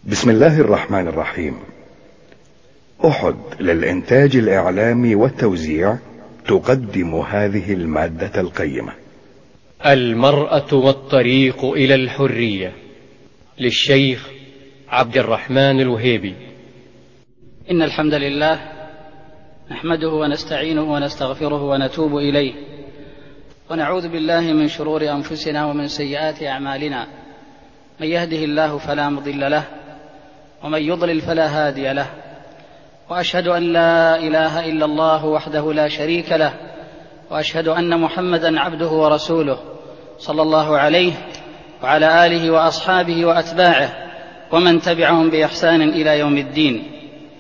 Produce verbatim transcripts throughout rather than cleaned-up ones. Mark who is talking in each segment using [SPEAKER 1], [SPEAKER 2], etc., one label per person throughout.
[SPEAKER 1] بسم الله الرحمن الرحيم. أحد للإنتاج الإعلامي والتوزيع تقدم هذه المادة القيمة:
[SPEAKER 2] المرأة والطريق إلى الحرية، للشيخ عبد الرحمن الوهيبي.
[SPEAKER 3] إن الحمد لله نحمده ونستعينه ونستغفره ونتوب إليه، ونعوذ بالله من شرور أنفسنا ومن سيئات أعمالنا. من يهده الله فلا مضل له، ومن يضلل فلا هادي له، وأشهد أن لا إله إلا الله وحده لا شريك له، وأشهد أن محمدا عبده ورسوله صلى الله عليه وعلى آله وأصحابه وأتباعه ومن تبعهم بإحسان إلى يوم الدين.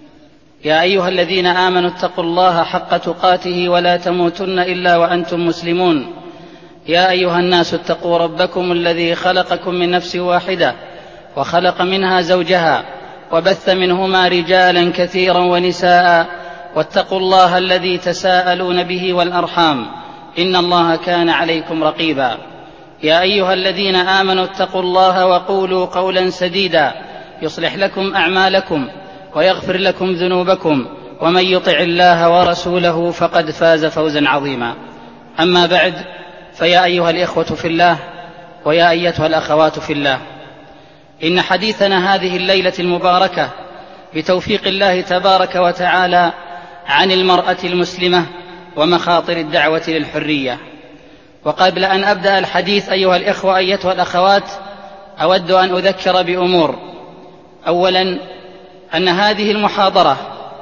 [SPEAKER 3] يا أيها الذين آمنوا اتقوا الله حق تقاته ولا تموتن إلا وأنتم مسلمون. يا أيها الناس اتقوا ربكم الذي خلقكم من نفس واحدة وخلق منها زوجها وبث منهما رجالا كثيرا ونساء، واتقوا الله الذي تساءلون به والأرحام، إن الله كان عليكم رقيبا. يا أيها الذين آمنوا اتقوا الله وقولوا قولا سديدا يصلح لكم أعمالكم ويغفر لكم ذنوبكم، ومن يطع الله ورسوله فقد فاز فوزا عظيما. أما بعد، فيا أيها الإخوة في الله ويا أيتها الأخوات في الله، إن حديثنا هذه الليلة المباركة بتوفيق الله تبارك وتعالى عن المرأة المسلمة ومخاطر الدعوة للحرية. وقبل أن أبدأ الحديث أيها الإخوة أيتها الأخوات، أود أن أذكر بأمور. أولا، أن هذه المحاضرة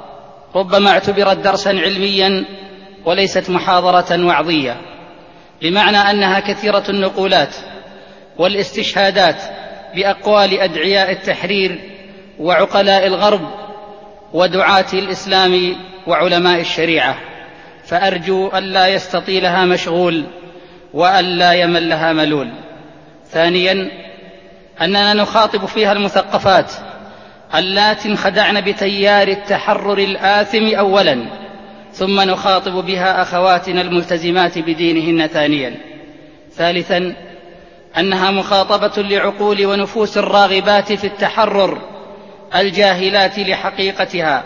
[SPEAKER 3] ربما اعتبرت درسا علميا وليست محاضرة وعظية، بمعنى أنها كثيرة النقولات والاستشهادات بأقوال أدعياء التحرير وعقلاء الغرب ودعاة الإسلام وعلماء الشريعة، فأرجو ألا يستطيلها مشغول وألا يملها ملول. ثانيا، أننا نخاطب فيها المثقفات اللاتي انخدعن بتيار التحرر الآثم أولا، ثم نخاطب بها أخواتنا الملتزمات بدينهن ثانيا. ثالثا، أنها مخاطبة لعقول ونفوس الراغبات في التحرر الجاهلات لحقيقتها.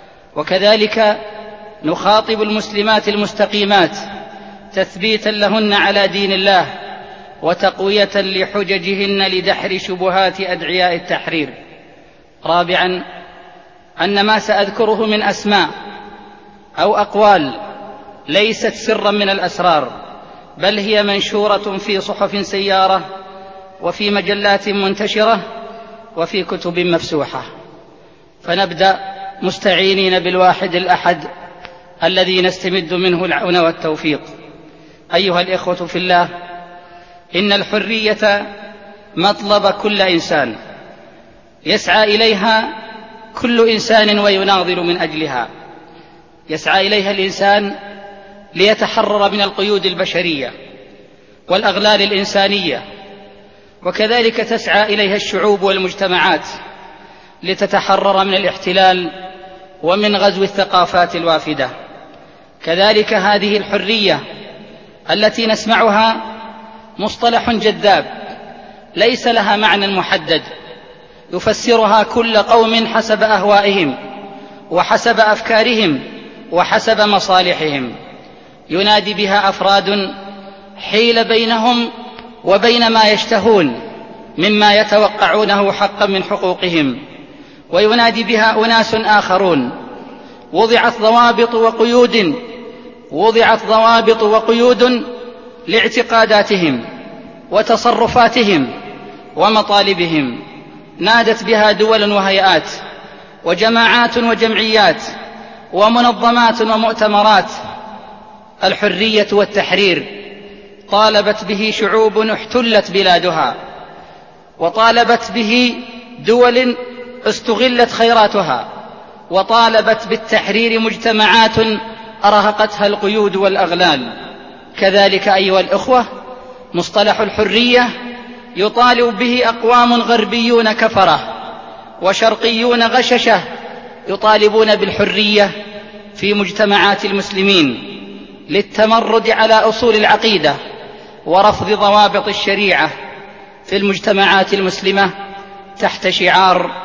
[SPEAKER 3] وكذلك نخاطب المسلمات المستقيمات تثبيتا لهن على دين الله وتقوية لحججهن لدحر شبهات أدعياء التحرير. رابعا، أن ما سأذكره من أسماء أو أقوال ليست سرا من الأسرار، بل هي منشورة في صحف سيارة وفي مجلات منتشرة وفي كتب مفسوحة. فنبدأ مستعينين بالواحد الأحد الذي نستمد منه العون والتوفيق. أيها الإخوة في الله، إن الحرية مطلب كل إنسان، يسعى إليها كل إنسان ويناضل من أجلها. يسعى إليها الإنسان ليتحرر من القيود البشرية والأغلال الإنسانية، وكذلك تسعى إليها الشعوب والمجتمعات لتتحرر من الاحتلال ومن غزو الثقافات الوافدة. كذلك هذه الحرية التي نسمعها مصطلح جذاب ليس لها معنى محدد، يفسرها كل قوم حسب أهوائهم وحسب أفكارهم وحسب مصالحهم. ينادي بها أفراد حيل بينهم وبين ما يشتهون مما يتوقعونه حقا من حقوقهم، وينادي بها أناس آخرون وضعت ضوابط وقيود وضعت ضوابط وقيود لاعتقاداتهم وتصرفاتهم ومطالبهم. نادت بها دول وهيئات وجماعات وجمعيات ومنظمات ومؤتمرات. الحرية والتحرير طالبت به شعوب احتلت بلادها، وطالبت به دول استغلت خيراتها، وطالبت بالتحرير مجتمعات أرهقتها القيود والأغلال. كذلك أيها الإخوة، مصطلح الحرية يطالب به أقوام غربيون كفرة وشرقيون غششة يطالبون بالحرية في مجتمعات المسلمين للتمرد على أصول العقيدة ورفض ضوابط الشريعة في المجتمعات المسلمة تحت شعار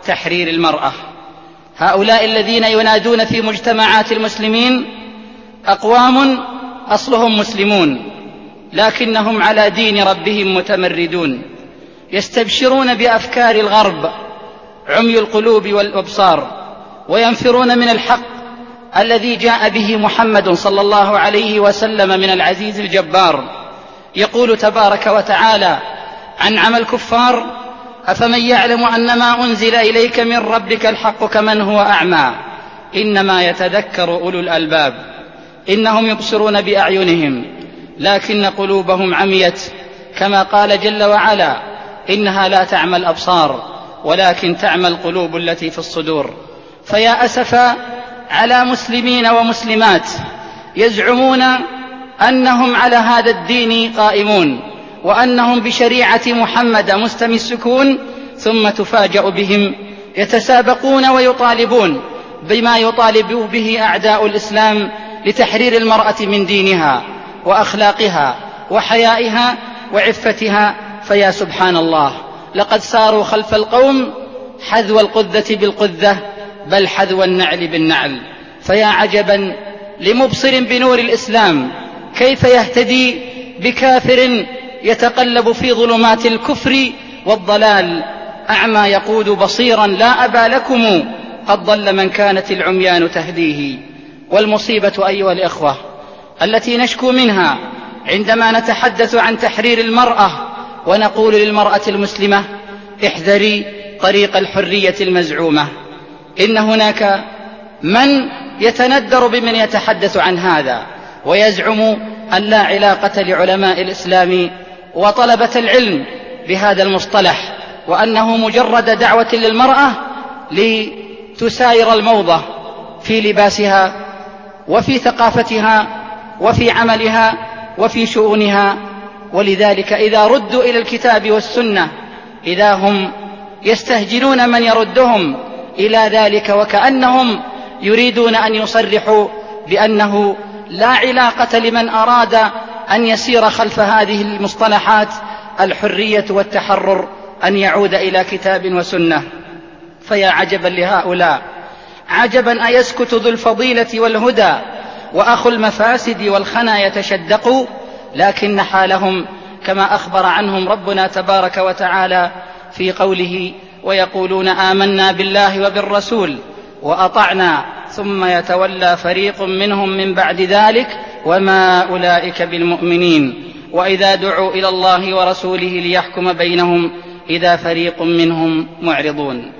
[SPEAKER 3] تحرير المرأة. هؤلاء الذين ينادون في مجتمعات المسلمين أقوام أصلهم مسلمون لكنهم على دين ربهم متمردون، يستبشرون بأفكار الغرب عمي القلوب والأبصار، وينفرون من الحق الذي جاء به محمد صلى الله عليه وسلم من العزيز الجبار. يقول تبارك وتعالى عن عمى الكفار: أفمن يعلم أن ما أنزل إليك من ربك الحق كمن هو أعمى إنما يتذكر أولو الألباب إنهم يبصرون بأعينهم لكن قلوبهم عميت، كما قال جل وعلا: إنها لا تعمى الأبصار ولكن تعمى القلوب التي في الصدور. فيا أسفا على مسلمين ومسلمات يزعمون أنهم على هذا الدين قائمون وأنهم بشريعة محمد مستمسكون، ثم تفاجأ بهم يتسابقون ويطالبون بما يطالب به أعداء الإسلام لتحرير المرأة من دينها وأخلاقها وحيائها وعفتها. فيا سبحان الله، لقد ساروا خلف القوم حذو القذة بالقذة بل حذو النعل بالنعل. فيا عجبا لمبصر بنور الإسلام كيف يهتدي بكافر يتقلب في ظلمات الكفر والضلال، أعمى يقود بصيرا لا أبا لكم قد ضل من كانت العميان تهديه. والمصيبة أيها الإخوة التي نشكو منها عندما نتحدث عن تحرير المرأة ونقول للمرأة المسلمة: احذري طريق الحرية المزعومة. إن هناك من يتندر بمن يتحدث عن هذا ويزعم أن لا علاقة لعلماء الإسلام وطلبة العلم بهذا المصطلح، وأنه مجرد دعوة للمرأة لتساير الموضة في لباسها وفي ثقافتها وفي عملها وفي شؤونها. ولذلك إذا ردوا إلى الكتاب والسنة إذا هم يستهجنون من يردهم إلى ذلك، وكأنهم يريدون أن يصرحوا بأنه لا علاقة لمن أراد أن يسير خلف هذه المصطلحات الحرية والتحرر أن يعود إلى كتاب وسنة. فيا عجبا لهؤلاء، عجبا أيسكت ذو الفضيلة والهدى وأخو المفاسد والخنا يتشدقوا، لكن حالهم كما أخبر عنهم ربنا تبارك وتعالى في قوله: ويقولون آمنا بالله وبالرسول وأطعنا ثم يتولى فريق منهم من بعد ذلك وما أولئك بالمؤمنين وإذا دعوا إلى الله ورسوله ليحكم بينهم إذا فريق منهم معرضون.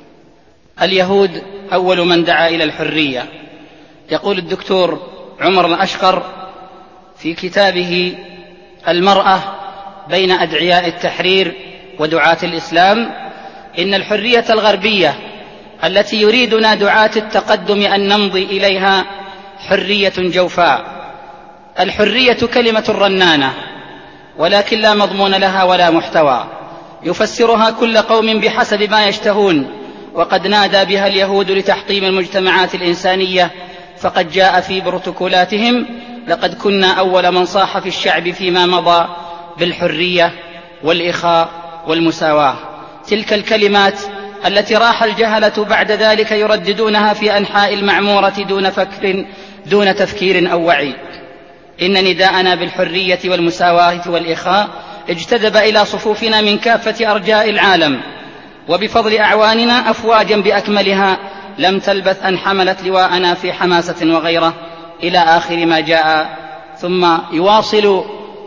[SPEAKER 3] اليهود أول من دعا إلى الحرية. يقول الدكتور عمر الأشقر في كتابه المرأة بين أدعياء التحرير ودعاة الإسلام: إن الحرية الغربية التي يريدنا دعاة التقدم أن نمضي إليها حرية جوفاء. الحرية كلمة رنانة ولكن لا مضمون لها ولا محتوى، يفسرها كل قوم بحسب ما يشتهون، وقد نادى بها اليهود لتحطيم المجتمعات الإنسانية، فقد جاء في بروتوكولاتهم: لقد كنا أول من صاح في الشعب فيما مضى بالحرية والإخاء والمساواة. تلك الكلمات التي راح الجهلة بعد ذلك يرددونها في أنحاء المعمورة دون فكر دون تفكير أو وعي. إن نداءنا بالحرية والمساواة والإخاء اجتذب إلى صفوفنا من كافة أرجاء العالم، وبفضل أعواننا أفواجا بأكملها لم تلبث أن حملت لواءنا في حماسة وغيرة إلى آخر ما جاء. ثم يواصل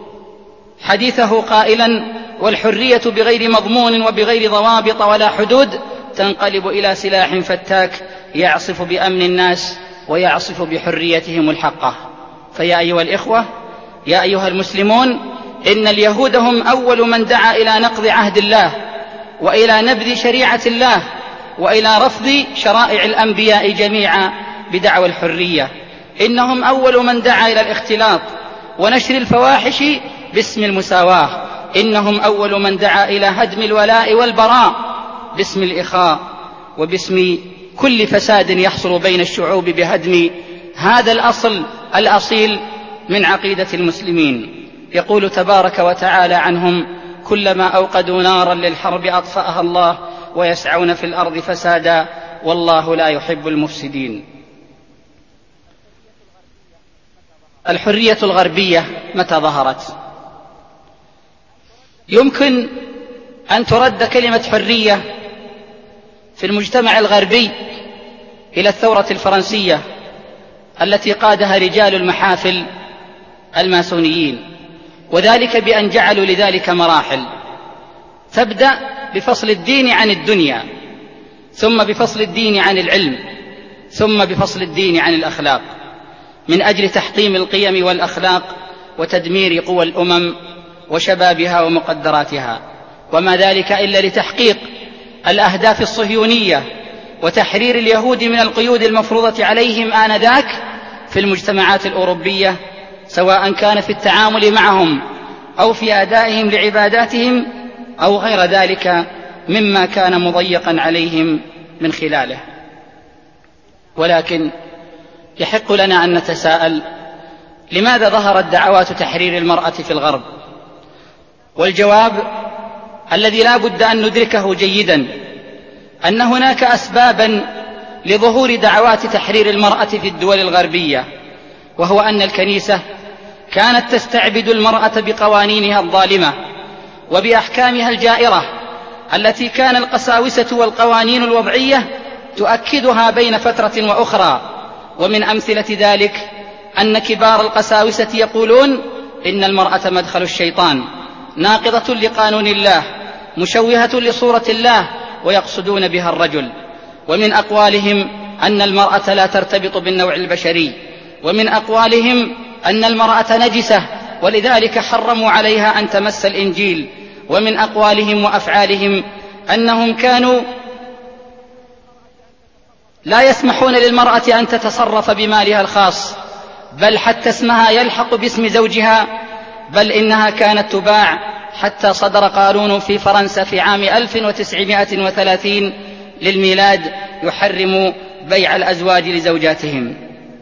[SPEAKER 3] حديثه قائلا: والحرية بغير مضمون وبغير ضوابط ولا حدود تنقلب إلى سلاح فتاك يعصف بأمن الناس ويعصف بحريتهم الحقة. فيا أيها الإخوة، يا أيها المسلمون، إن اليهود هم أول من دعا إلى نقض عهد الله وإلى نبذ شريعة الله وإلى رفض شرائع الأنبياء جميعا بدعوى الحرية. إنهم أول من دعا إلى الاختلاط ونشر الفواحش باسم المساواة. إنهم أول من دعا إلى هدم الولاء والبراء باسم الإخاء وباسم كل فساد يحصل بين الشعوب بهدم هذا الأصل الأصيل من عقيدة المسلمين. يقول تبارك وتعالى عنهم: كلما أوقدوا نارا للحرب أطفأها الله ويسعون في الأرض فسادا والله لا يحب المفسدين. الحرية الغربية متى ظهرت؟ يمكن أن ترد كلمة حرية في المجتمع الغربي إلى الثورة الفرنسية التي قادها رجال المحافل الماسونيين، وذلك بأن جعلوا لذلك مراحل، تبدأ بفصل الدين عن الدنيا، ثم بفصل الدين عن العلم، ثم بفصل الدين عن الأخلاق، من أجل تحطيم القيم والأخلاق وتدمير قوى الأمم وشبابها ومقدراتها، وما ذلك إلا لتحقيق الأهداف الصهيونية وتحرير اليهود من القيود المفروضة عليهم آنذاك في المجتمعات الأوروبية، سواء كان في التعامل معهم أو في أدائهم لعباداتهم أو غير ذلك مما كان مضيقا عليهم من خلاله. ولكن يحق لنا أن نتساءل: لماذا ظهرت دعوات تحرير المرأة في الغرب؟ والجواب الذي لا بد أن ندركه جيدا أن هناك أسبابا لظهور دعوات تحرير المرأة في الدول الغربية، وهو أن الكنيسة كانت تستعبد المرأة بقوانينها الظالمة وبأحكامها الجائرة التي كان القساوسة والقوانين الوضعية تؤكدها بين فترة وأخرى. ومن أمثلة ذلك أن كبار القساوسة يقولون إن المرأة مدخل الشيطان، ناقضة لقانون الله، مشوهة لصورة الله، ويقصدون بها الرجل. ومن أقوالهم أن المرأة لا ترتبط بالنوع البشري، ومن أقوالهم أن المرأة نجسة ولذلك حرموا عليها أن تمس الإنجيل. ومن أقوالهم وأفعالهم أنهم كانوا لا يسمحون للمرأة أن تتصرف بمالها الخاص، بل حتى اسمها يلحق باسم زوجها، بل إنها كانت تباع، حتى صدر قانون في فرنسا في عام ألف وتسعمائة وثلاثين للميلاد يحرم بيع الأزواج لزوجاتهم.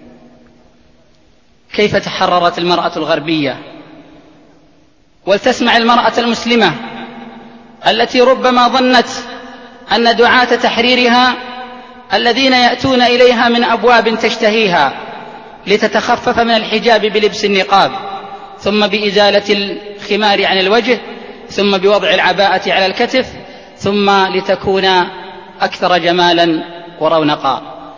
[SPEAKER 3] كيف تحررت المرأة الغربية؟ ولتسمع المرأة المسلمة التي ربما ظنت أن دعاة تحريرها الذين يأتون إليها من أبواب تشتهيها لتتخفف من الحجاب بلبس النقاب، ثم بإزالة الخمار عن الوجه، ثم بوضع العباءة على الكتف، ثم لتكون أكثر جمالا ورونقا.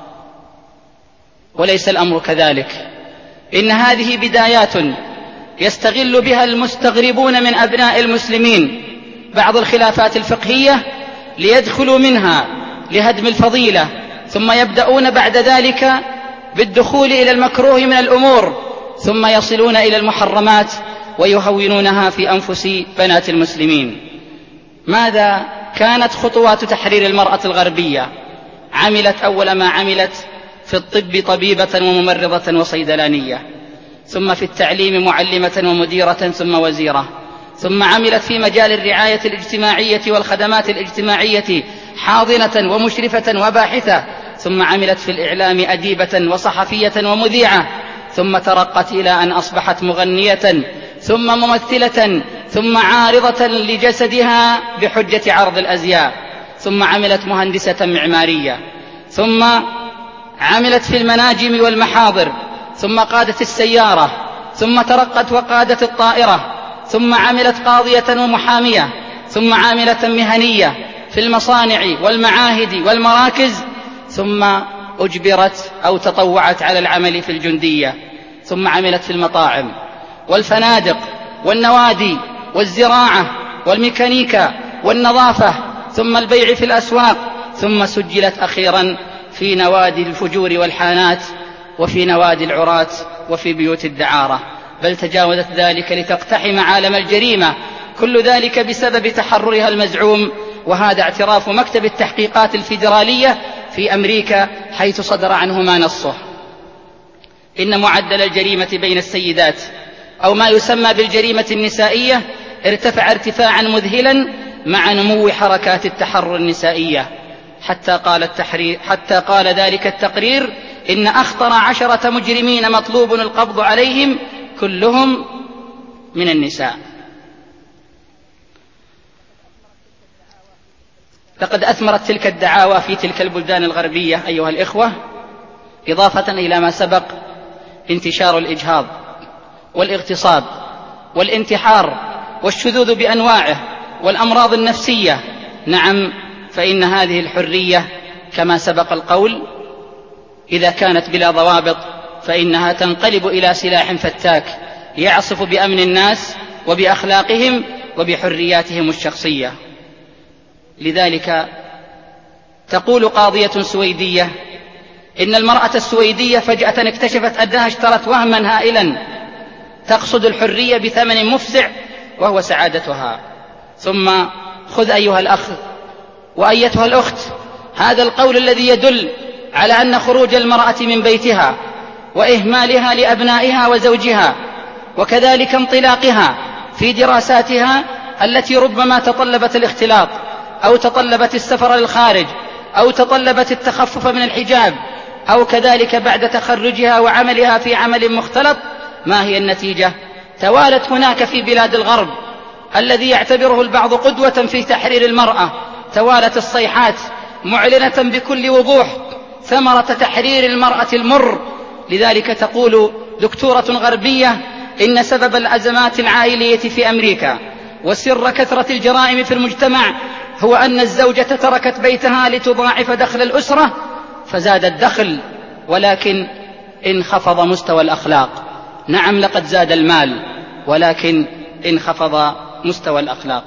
[SPEAKER 3] وليس الأمر كذلك، إن هذه بدايات يستغل بها المستغربون من أبناء المسلمين بعض الخلافات الفقهية ليدخلوا منها لهدم الفضيلة، ثم يبدأون بعد ذلك بالدخول إلى المكروه من الأمور، ثم يصلون إلى المحرمات ويهونونها في أنفس بنات المسلمين. ماذا كانت خطوات تحرير المرأة الغربية؟ عملت أول ما عملت في الطب طبيبة وممرضة وصيدلانية، ثم في التعليم معلمة ومديرة ثم وزيرة، ثم عملت في مجال الرعاية الاجتماعية والخدمات الاجتماعية حاضنة ومشرفة وباحثة، ثم عملت في الإعلام أديبة وصحفية ومذيعة، ثم ترقت إلى أن أصبحت مغنية، ثم ممثلة، ثم عارضة لجسدها بحجة عرض الأزياء، ثم عملت مهندسة معمارية، ثم عملت في المناجم والمحاضر، ثم قادت السيارة، ثم ترقت وقادت الطائرة، ثم عملت قاضية ومحامية، ثم عاملة مهنية في المصانع والمعاهد والمراكز، ثم أجبرت أو تطوعت على العمل في الجندية، ثم عملت في المطاعم والفنادق والنوادي والزراعة والميكانيكا والنظافة، ثم البيع في الأسواق، ثم سجلت أخيرا في نوادي الفجور والحانات، وفي نوادي العراة، وفي بيوت الدعارة، بل تجاوزت ذلك لتقتحم عالم الجريمة، كل ذلك بسبب تحررها المزعوم. وهذا اعتراف مكتب التحقيقات الفيدرالية في أمريكا حيث صدر عنه ما نصه: إن معدل الجريمة بين السيدات أو ما يسمى بالجريمة النسائية ارتفع ارتفاعا مذهلا مع نمو حركات التحرر النسائية، حتى قال, التحرير حتى قال ذلك التقرير إن أخطر عشرة مجرمين مطلوب القبض عليهم كلهم من النساء. لقد أثمرت تلك الدعاوى في تلك البلدان الغربية أيها الإخوة، إضافة إلى ما سبق، انتشار الإجهاض والاغتصاب والانتحار والشذوذ بأنواعه والأمراض النفسية. نعم، فإن هذه الحرية كما سبق القول إذا كانت بلا ضوابط فإنها تنقلب إلى سلاح فتاك يعصف بأمن الناس وبأخلاقهم وبحرياتهم الشخصية. لذلك تقول قاضية سويدية إن المرأة السويدية فجأة اكتشفت أنها اشترت وهما هائلا تقصد الحرية بثمن مفزع وهو سعادتها. ثم خذ أيها الأخ وأيتها الأخت هذا القول الذي يدل على أن خروج المرأة من بيتها وإهمالها لأبنائها وزوجها وكذلك انطلاقها في دراساتها التي ربما تطلبت الاختلاط أو تطلبت السفر للخارج أو تطلبت التخفف من الحجاب أو كذلك بعد تخرجها وعملها في عمل مختلط، ما هي النتيجة؟ توالت هناك في بلاد الغرب الذي يعتبره البعض قدوة في تحرير المرأة، توالت الصيحات معلنة بكل وضوح ثمرة تحرير المرأة المر. لذلك تقول دكتورة غربية إن سبب الأزمات العائلية في أمريكا وسر كثرة الجرائم في المجتمع هو أن الزوجة تركت بيتها لتضاعف دخل الأسرة، فزاد الدخل ولكن انخفض مستوى الأخلاق. نعم، لقد زاد المال ولكن انخفض مستوى الأخلاق.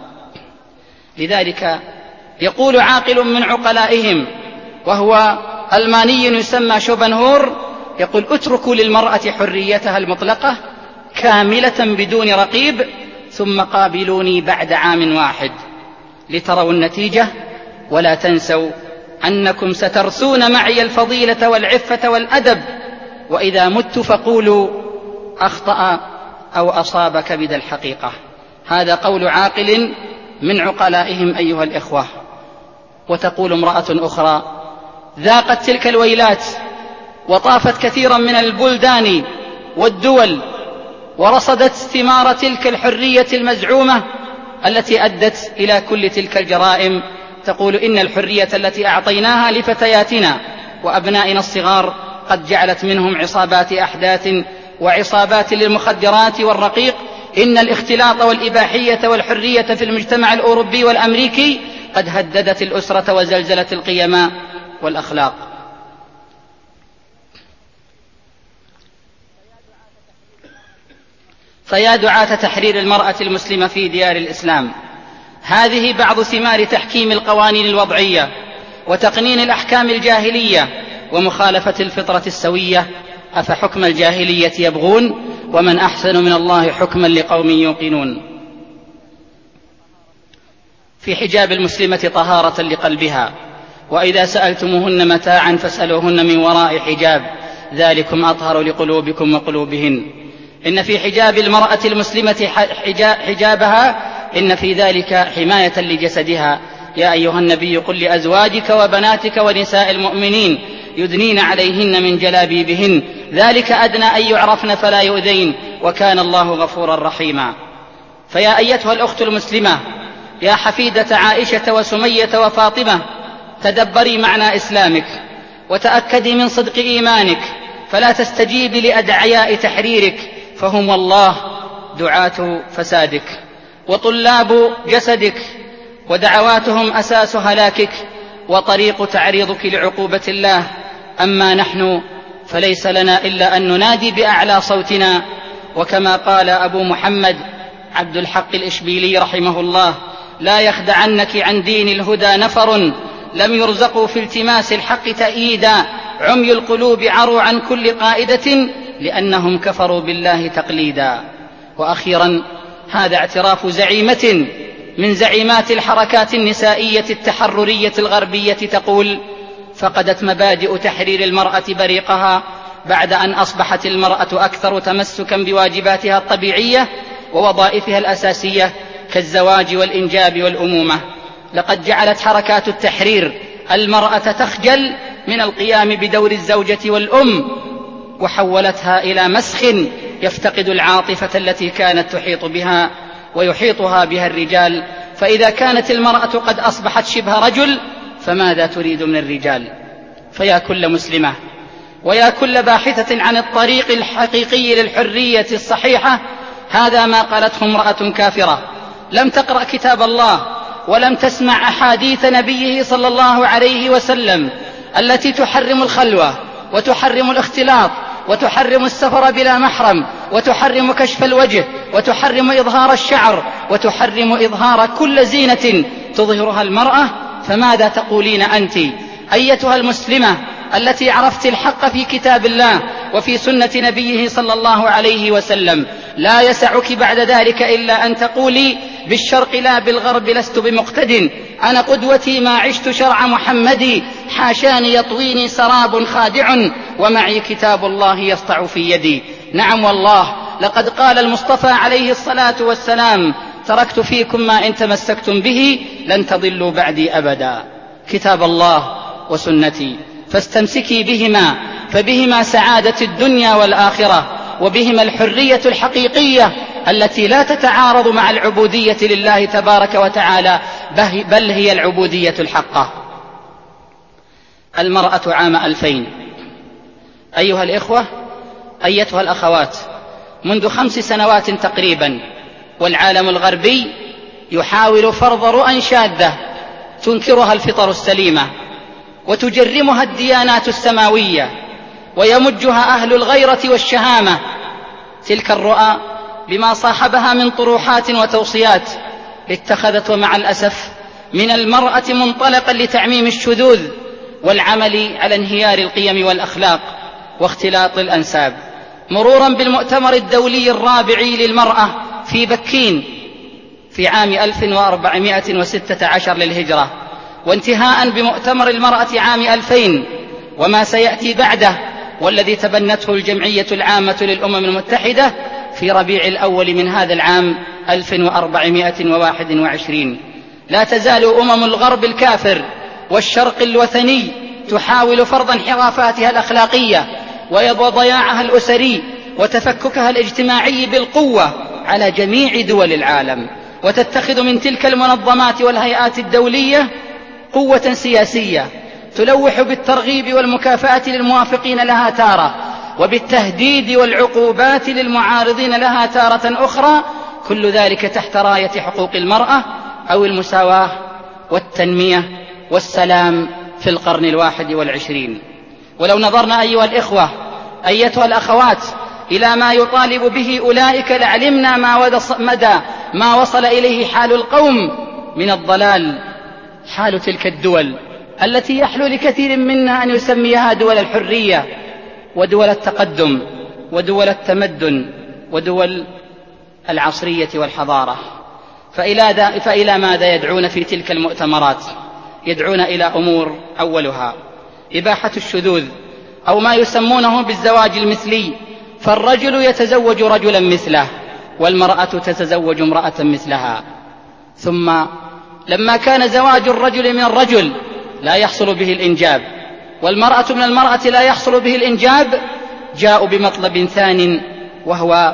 [SPEAKER 3] لذلك يقول عاقل من عقلائهم وهو ألماني يسمى شوبنهور، يقول: اتركوا للمرأة حريتها المطلقة كاملة بدون رقيب ثم قابلوني بعد عام واحد لتروا النتيجة، ولا تنسوا أنكم سترثون معي الفضيلة والعفة والأدب، وإذا مت فقولوا أخطأ أو أصاب كبد الحقيقة. هذا قول عاقل من عقلائهم أيها الإخوة. وتقول امرأة أخرى: ذاقت تلك الويلات وطافت كثيرا من البلدان والدول ورصدت ثمار تلك الحرية المزعومة التي أدت إلى كل تلك الجرائم. تقول: إن الحرية التي أعطيناها لفتياتنا وأبنائنا الصغار قد جعلت منهم عصابات أحداث وعصابات للمخدرات والرقيق. إن الاختلاط والإباحية والحرية في المجتمع الأوروبي والأمريكي قد هددت الأسرة وزلزلت القيم والأخلاق. فيا دعاة تحرير المرأة المسلمة في ديار الإسلام، هذه بعض ثمار تحكيم القوانين الوضعية وتقنين الأحكام الجاهلية ومخالفة الفطرة السوية. أفحكم الجاهلية يبغون ومن أحسن من الله حكما لقوم يوقنون. في حجاب المسلمة طهارة لقلبها، وإذا سألتموهن متاعا فاسألوهن من وراء حجاب ذلكم أطهر لقلوبكم وقلوبهن. إن في حجاب المرأة المسلمة حجابها إن في ذلك حماية لجسدها. يا أيها النبي قل لأزواجك وبناتك ونساء المؤمنين يدنين عليهن من جلابيبهن ذلك أدنى أن يعرفن فلا يؤذين وكان الله غفورا رحيما. فيا أيتها الأخت المسلمة، يا حفيدة عائشة وسمية وفاطمة، تدبري معنى إسلامك وتأكدي من صدق إيمانك، فلا تستجيبي لأدعياء تحريرك، فهم والله دعاة فسادك وطلاب جسدك، ودعواتهم أساس هلاكك وطريق تعريضك لعقوبة الله. أما نحن فليس لنا إلا أن ننادي بأعلى صوتنا، وكما قال أبو محمد عبد الحق الإشبيلي رحمه الله: لا يخدعنك عن دين الهدى نفر لم يرزقوا في التماس الحق تأييدا، عمي القلوب عروا عن كل قائدة لأنهم كفروا بالله تقليدا. وأخيرا، هذا اعتراف زعيمة من زعيمات الحركات النسائية التحررية الغربية تقول: فقدت مبادئ تحرير المرأة بريقها بعد أن أصبحت المرأة أكثر تمسكا بواجباتها الطبيعية ووظائفها الأساسية كالزواج والإنجاب والأمومة. لقد جعلت حركات التحرير المرأة تخجل من القيام بدور الزوجة والأم، وحولتها إلى مسخ يفتقد العاطفة التي كانت تحيط بها ويحيطها بها الرجال، فإذا كانت المرأة قد أصبحت شبه رجل فماذا تريد من الرجال؟ فيا كل مسلمة ويا كل باحثة عن الطريق الحقيقي للحرية الصحيحة، هذا ما قالته امرأة كافرة لم تقرأ كتاب الله ولم تسمع أحاديث نبيه صلى الله عليه وسلم التي تحرم الخلوة وتحرم الاختلاط وتحرم السفر بلا محرم وتحرم كشف الوجه وتحرم إظهار الشعر وتحرم إظهار كل زينة تظهرها المرأة. فماذا تقولين أنت أيتها المسلمة التي عرفت الحق في كتاب الله وفي سنة نبيه صلى الله عليه وسلم؟ لا يسعك بعد ذلك إلا أن تقولي بالشرق لا بالغرب لست بمقتد، أنا قدوتي ما عشت شرع محمد، حاشاني يطويني سراب خادع ومعي كتاب الله يسطع في يدي. نعم والله، لقد قال المصطفى عليه الصلاة والسلام: تركت فيكم ما إن تمسكتم به لن تضلوا بعدي أبدا، كتاب الله وسنتي، فاستمسكي بهما، فبهما سعادة الدنيا والآخرة، وبهما الحرية الحقيقية التي لا تتعارض مع العبودية لله تبارك وتعالى، بل هي العبودية الحقة. المرأة عام ألفين. أيها الإخوة، أيتها الأخوات، منذ خمس سنوات تقريبا والعالم الغربي يحاول فرض رؤى شاذة تنكرها الفطر السليمة وتجرمها الديانات السماوية ويمجها أهل الغيرة والشهامة. تلك الرؤى بما صاحبها من طروحات وتوصيات اتخذت ومع الأسف من المرأة منطلقا لتعميم الشذوذ والعمل على انهيار القيم والأخلاق واختلاط الأنساب، مرورا بالمؤتمر الدولي الرابع للمرأة في بكين في عام ألف وأربعمائة وستة عشر للهجرة، وانتهاء بمؤتمر المرأة عام ألفين وما سيأتي بعده والذي تبنته الجمعية العامة للأمم المتحدة في ربيع الأول من هذا العام ألف وأربعمائة وواحد وعشرين. لا تزال أمم الغرب الكافر والشرق الوثني تحاول فرض انحرافاتها الأخلاقية وضياعها الأسري وتفككها الاجتماعي بالقوة على جميع دول العالم، وتتخذ من تلك المنظمات والهيئات الدولية قوة سياسية تلوح بالترغيب والمكافأة للموافقين لها تارة، وبالتهديد والعقوبات للمعارضين لها تارة أخرى، كل ذلك تحت راية حقوق المرأة أو المساواة والتنمية والسلام في القرن الواحد والعشرين. ولو نظرنا أيها الإخوة أيتها الأخوات إلى ما يطالب به أولئك لعلمنا ما مدى ما وصل إليه حال القوم من الضلال. حال تلك الدول التي يحلو لكثير منا أن يسميها دول الحرية ودول التقدم ودول التمدن ودول العصرية والحضارة. فإلى, فإلى ماذا يدعون في تلك المؤتمرات؟ يدعون إلى أمور أولها إباحة الشذوذ أو ما يسمونه بالزواج المثلي، فالرجل يتزوج رجلا مثله والمرأة تتزوج امرأة مثلها. ثم لما كان زواج الرجل من الرجل لا يحصل به الإنجاب والمرأة من المرأة لا يحصل به الإنجاب، جاءوا بمطلب ثان، وهو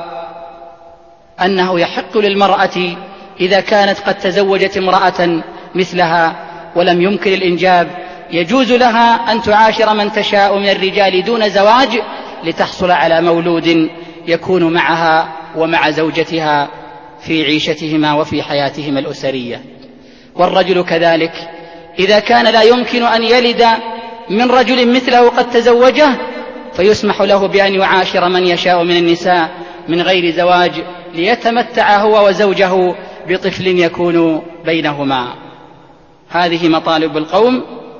[SPEAKER 3] أنه يحق للمرأة إذا كانت قد تزوجت امرأة مثلها ولم يمكن الإنجاب، يجوز لها أن تعاشر من تشاء من الرجال دون زواج لتحصل على مولود يكون معها ومع زوجتها في عيشتهما وفي حياتهما الأسرية. والرجل كذلك إذا كان لا يمكن أن يلد من رجل مثله قد تزوجه فيسمح له بأن يعاشر من يشاء من النساء من غير زواج ليتمتع هو وزوجه بطفل يكون بينهما. هذه مطالب القوم،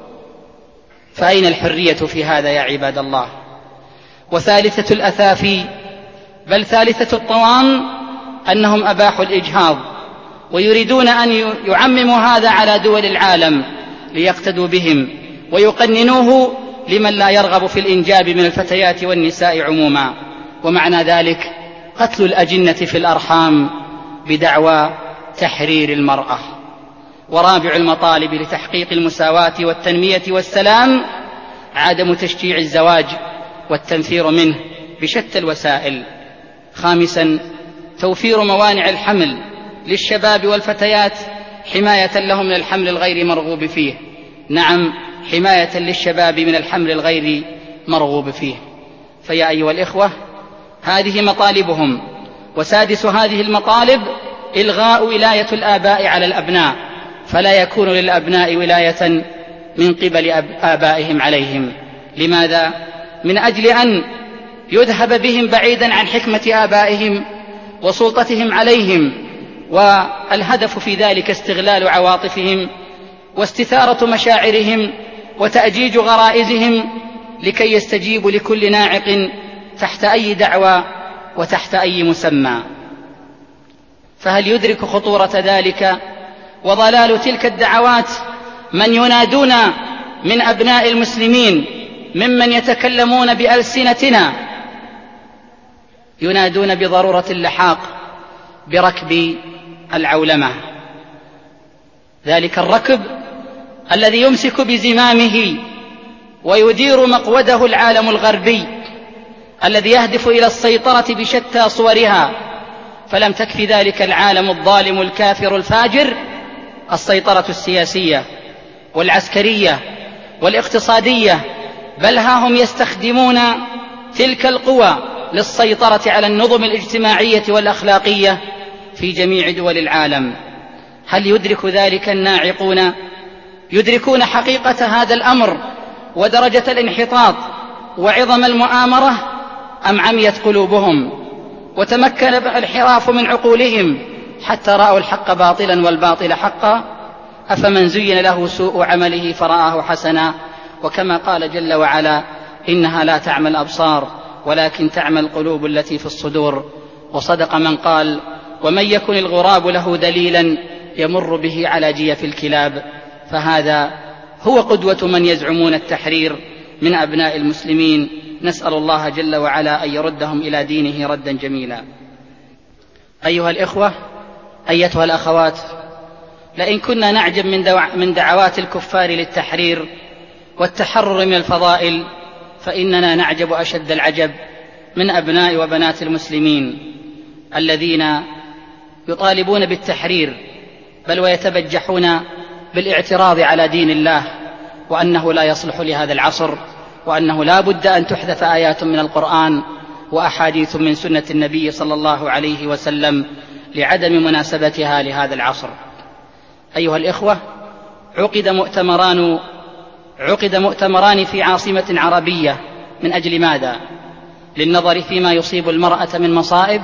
[SPEAKER 3] فأين الحرية في هذا يا عباد الله؟ وثالثة الأثافي بل ثالثة الطوام أنهم أباحوا الإجهاض، ويريدون أن يعمموا هذا على دول العالم ليقتدوا بهم ويقننوه لمن لا يرغب في الإنجاب من الفتيات والنساء عموما، ومعنى ذلك قتل الأجنة في الأرحام بدعوى تحرير المرأة. ورابع المطالب لتحقيق المساواة والتنمية والسلام عدم تشجيع الزواج والتنفير منه بشتى الوسائل. خامسا توفير موانع الحمل للشباب والفتيات حماية لهم من الحمل الغير مرغوب فيه. نعم، حماية للشباب من الحمل الغير مرغوب فيه. فيا أيها الإخوة، هذه مطالبهم، وسادس هذه المطالب إلغاء ولاية الآباء على الأبناء، فلا يكون للأبناء ولاية من قبل آبائهم عليهم. لماذا؟ من أجل أن يذهب بهم بعيدا عن حكمة آبائهم وسلطتهم عليهم، والهدف في ذلك استغلال عواطفهم واستثارة مشاعرهم وتأجيج غرائزهم لكي يستجيبوا لكل ناعق تحت أي دعوى وتحت أي مسمى. فهل يدرك خطورة ذلك وضلال تلك الدعوات من ينادون من أبناء المسلمين ممن يتكلمون بألسنتنا، ينادون بضرورة اللحاق بركب العولمة، ذلك الركب الذي يمسك بزمامه ويدير مقوده العالم الغربي الذي يهدف إلى السيطرة بشتى صورها. فلم تكف ذلك العالم الظالم الكافر الفاجر السيطرة السياسية والعسكرية والاقتصادية، بل ها هم يستخدمون تلك القوى للسيطرة على النظم الاجتماعية والأخلاقية في جميع دول العالم. هل يدرك ذلك الناعقون؟ يدركون حقيقة هذا الأمر ودرجة الانحطاط وعظم المؤامرة، أم عميت قلوبهم وتمكن الانحراف من عقولهم حتى رأوا الحق باطلا والباطل حقا؟ أفمن زين له سوء عمله فرآه حسنا، وكما قال جل وعلا: إنها لا تعمى الأبصار ولكن تعمى القلوب التي في الصدور. وصدق من قال: ومن يكن الغراب له دليلا يمر به على جيف الكلاب. فهذا هو قدوة من يزعمون التحرير من أبناء المسلمين. نسأل الله جل وعلا أن يردهم إلى دينه ردا جميلا. أيها الإخوة، أيتها الأخوات، لئن كنا نعجب من دعوات الكفار للتحرير والتحرر من الفضائل، فإننا نعجب أشد العجب من أبناء وبنات المسلمين الذين يطالبون بالتحرير، بل ويتبجحون بالاعتراض على دين الله، وأنه لا يصلح لهذا العصر، وأنه لا بد أن تحذف آيات من القرآن وأحاديث من سنة النبي صلى الله عليه وسلم لعدم مناسبتها لهذا العصر. أيها الإخوة، عقد مؤتمران عقد مؤتمران في عاصمة عربية. من أجل ماذا؟ للنظر فيما يصيب المرأة من مصائب،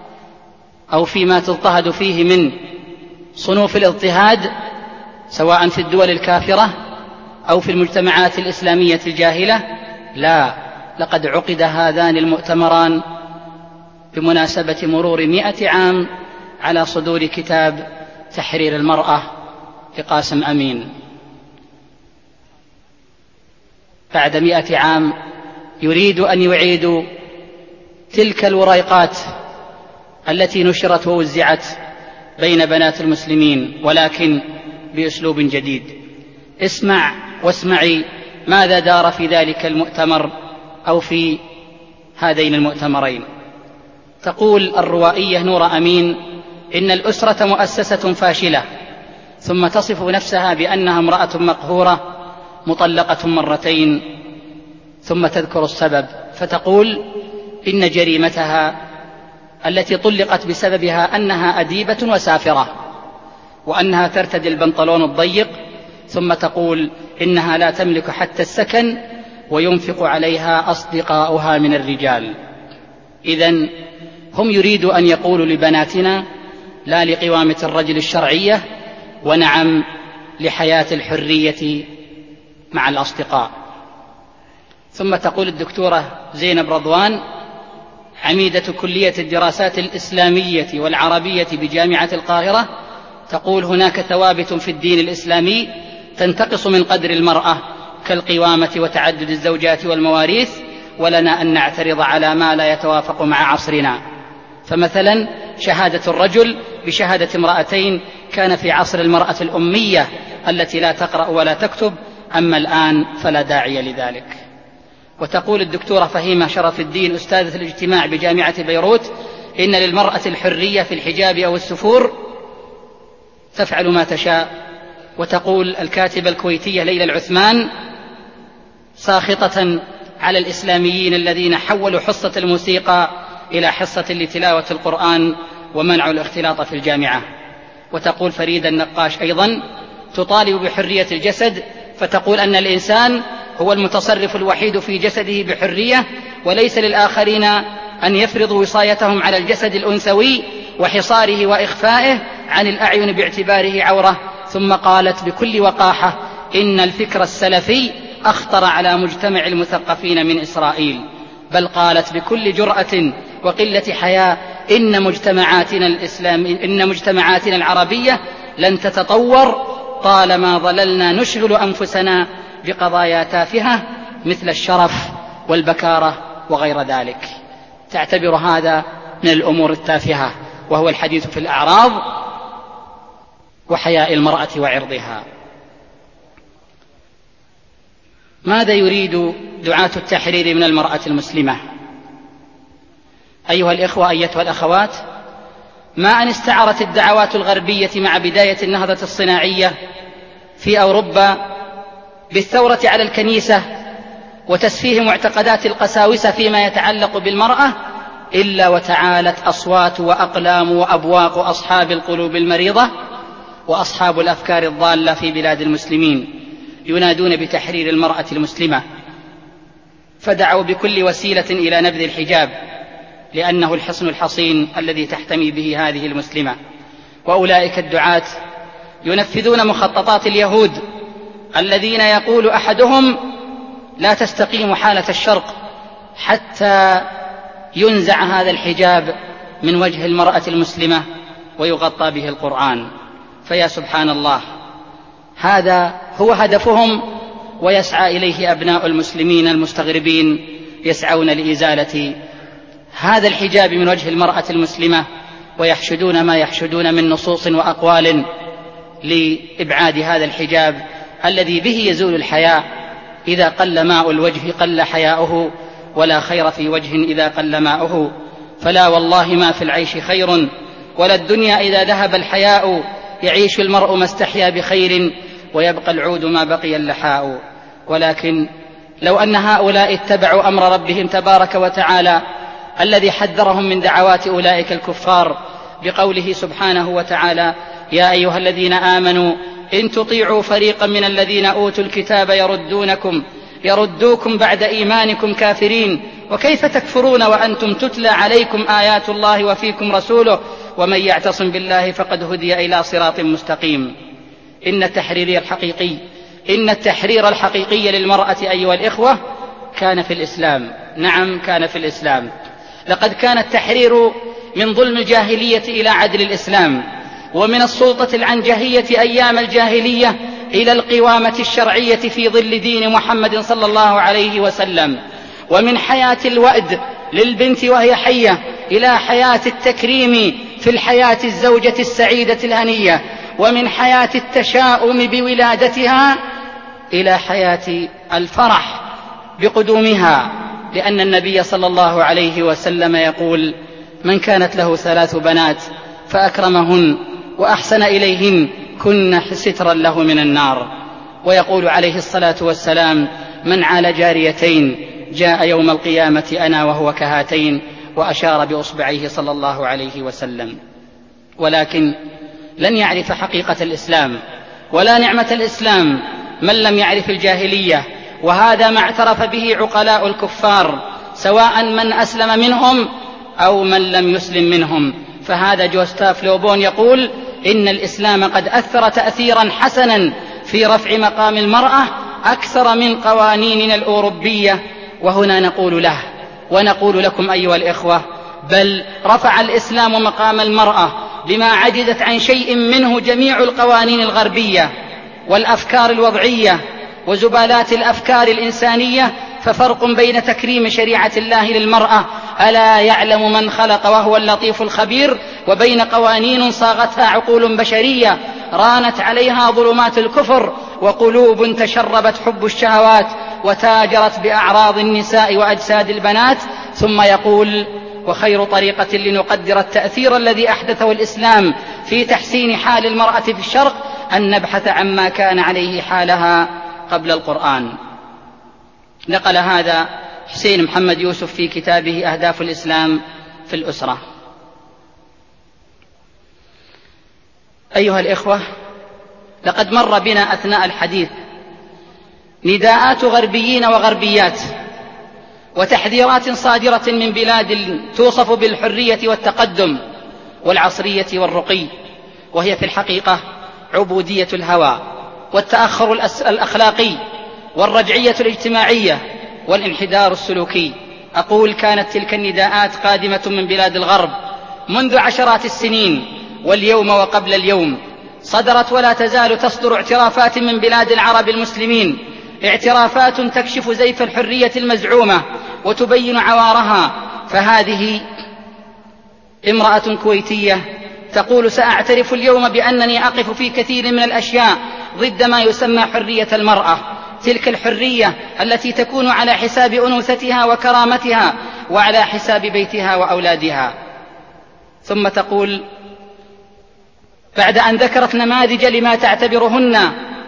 [SPEAKER 3] أو فيما تضطهد فيه من صنوف الاضطهاد، سواء في الدول الكافرة أو في المجتمعات الإسلامية الجاهلة؟ لا، لقد عقد هذان المؤتمران بمناسبة مرور مئة عام على صدور كتاب تحرير المرأة لقاسم أمين. بعد مئة عام يريد أن يعيد تلك الوريقات التي نشرت ووزعت بين بنات المسلمين، ولكن بأسلوب جديد. اسمع واسمعي ماذا دار في ذلك المؤتمر أو في هذين المؤتمرين. تقول الروائية نور أمين: إن الأسرة مؤسسة فاشلة، ثم تصف نفسها بأنها امرأة مقهورة مطلقة مرتين، ثم تذكر السبب فتقول إن جريمتها التي طلقت بسببها أنها أديبة وسافرة، وأنها ترتدي البنطلون الضيق، ثم تقول إنها لا تملك حتى السكن وينفق عليها أصدقاؤها من الرجال. إذن هم يريدوا أن يقولوا لبناتنا لا لقوامة الرجل الشرعية، ونعم لحياة الحرية مع الأصدقاء. ثم تقول الدكتورة زينب رضوان عميدة كلية الدراسات الإسلامية والعربية بجامعة القاهرة، تقول هناك ثوابت في الدين الإسلامي تنتقص من قدر المرأة كالقوامة وتعدد الزوجات والمواريث، ولنا أن نعترض على ما لا يتوافق مع عصرنا. فمثلا شهادة الرجل بشهادة امرأتين كان في عصر المرأة الأمية التي لا تقرأ ولا تكتب، أما الآن فلا داعي لذلك. وتقول الدكتورة فهيمة شرف الدين أستاذة الاجتماع بجامعة بيروت إن للمرأة الحرية في الحجاب أو السفور، تفعل ما تشاء. وتقول الكاتبة الكويتية ليلى العثمان ساخطة على الإسلاميين الذين حولوا حصة الموسيقى إلى حصة لتلاوة القرآن ومنعوا الاختلاط في الجامعة. وتقول فريدة النقاش أيضا تطالب بحرية الجسد، فتقول أن الإنسان هو المتصرف الوحيد في جسده بحرية، وليس للآخرين أن يفرضوا وصايتهم على الجسد الأنثوي وحصاره وإخفائه عن الأعين باعتباره عورة. ثم قالت بكل وقاحة إن الفكر السلفي أخطر على مجتمع المثقفين من إسرائيل، بل قالت بكل جرأة وقلة حياء إن مجتمعاتنا الإسلام إن مجتمعاتنا العربية لن تتطور طالما ظللنا نشغل أنفسنا بقضايا تافهة مثل الشرف والبكارة وغير ذلك. تعتبر هذا من الأمور التافهة، وهو الحديث في الأعراض وحياء المرأة وعرضها. ماذا يريد دعاة التحرير من المرأة المسلمة؟ أيها الإخوة أيتها الأخوات، ما أن استعرت الدعوات الغربية مع بداية النهضة الصناعية في أوروبا بالثورة على الكنيسة وتسفيه معتقدات القساوسة فيما يتعلق بالمرأة، إلا وتعالت أصوات وأقلام وأبواق أصحاب القلوب المريضة وأصحاب الأفكار الضالة في بلاد المسلمين ينادون بتحرير المرأة المسلمة، فدعوا بكل وسيلة إلى نبذ الحجاب، لأنه الحصن الحصين الذي تحتمي به هذه المسلمة. وأولئك الدعاة ينفذون مخططات اليهود الذين يقول أحدهم لا تستقيم حالة الشرق حتى ينزع هذا الحجاب من وجه المرأة المسلمة ويغطى به القرآن. فيا سبحان الله، هذا هو هدفهم، ويسعى إليه أبناء المسلمين المستغربين يسعون لإزالة هذا الحجاب من وجه المرأة المسلمة، ويحشدون ما يحشدون من نصوص وأقوال لإبعاد هذا الحجاب الذي به يزول الحياء. إذا قل ماء الوجه قل حياؤه، ولا خير في وجه إذا قل ماؤه. فلا والله ما في العيش خير، ولا الدنيا إذا ذهب الحياء. يعيش المرء ما استحيا بخير، ويبقى العود ما بقي اللحاء. ولكن لو أن هؤلاء اتبعوا أمر ربهم تبارك وتعالى الذي حذرهم من دعوات أولئك الكفار بقوله سبحانه وتعالى: يا أيها الذين آمنوا إن تطيعوا فريقا من الذين أوتوا الكتاب يردونكم يردوكم بعد إيمانكم كافرين، وكيف تكفرون وأنتم تتلى عليكم آيات الله وفيكم رسوله، ومن يعتصم بالله فقد هدي إلى صراط مستقيم. إن التحرير الحقيقي إن التحرير الحقيقي للمرأة أيها الإخوة كان في الإسلام. نعم، كان في الإسلام. لقد كان التحرير من ظلم الجاهلية إلى عدل الإسلام، ومن السلطة العنجهية أيام الجاهلية إلى القوامة الشرعية في ظل دين محمد صلى الله عليه وسلم، ومن حياة الوأد للبنت وهي حية إلى حياة التكريم في الحياة الزوجة السعيدة الهنية، ومن حياة التشاؤم بولادتها إلى حياة الفرح بقدومها، لأن النبي صلى الله عليه وسلم يقول: من كانت له ثلاث بنات فأكرمهن وأحسن إليهن كن سترا له من النار. ويقول عليه الصلاة والسلام: من عال جاريتين جاء يوم القيامة أنا وهو كهاتين، وأشار بأصبعيه صلى الله عليه وسلم. ولكن لن يعرف حقيقة الإسلام ولا نعمة الإسلام من لم يعرف الجاهلية، وهذا ما اعترف به عقلاء الكفار، سواء من أسلم منهم أو من لم يسلم منهم. فهذا جوستاف لوبون يقول: إن الإسلام قد أثر تأثيرا حسنا في رفع مقام المرأة أكثر من قوانيننا الأوروبية. وهنا نقول له ونقول لكم أيها الإخوة: بل رفع الإسلام مقام المرأة بما عجزت عن شيء منه جميع القوانين الغربية والأفكار الوضعية وزبالات الأفكار الإنسانية. ففرق بين تكريم شريعة الله للمرأة ألا يعلم من خلق وهو اللطيف الخبير، وبين قوانين صاغتها عقول بشرية رانت عليها ظلمات الكفر وقلوب تشربت حب الشهوات وتاجرت بأعراض النساء وأجساد البنات. ثم يقول: وخير طريقة لنقدر التأثير الذي أحدثه الإسلام في تحسين حال المرأة في الشرق أن نبحث عما كان عليه حالها قبل القرآن. نقل هذا حسين محمد يوسف في كتابه أهداف الإسلام في الأسرة. أيها الإخوة، لقد مر بنا أثناء الحديث نداءات غربيين وغربيات وتحذيرات صادرة من بلاد توصف بالحرية والتقدم والعصرية والرقي، وهي في الحقيقة عبودية الهوى والتأخر الأخلاقي والرجعية الاجتماعية والانحدار السلوكي. أقول كانت تلك النداءات قادمة من بلاد الغرب منذ عشرات السنين، واليوم وقبل اليوم صدرت ولا تزال تصدر اعترافات من بلاد العرب المسلمين، اعترافات تكشف زيف الحرية المزعومة وتبين عوارها. فهذه امرأة كويتية تقول: سأعترف اليوم بأنني أقف في كثير من الأشياء ضد ما يسمى حرية المرأة، تلك الحرية التي تكون على حساب أنوثتها وكرامتها وعلى حساب بيتها وأولادها. ثم تقول بعد أن ذكرت نماذج لما تعتبرهن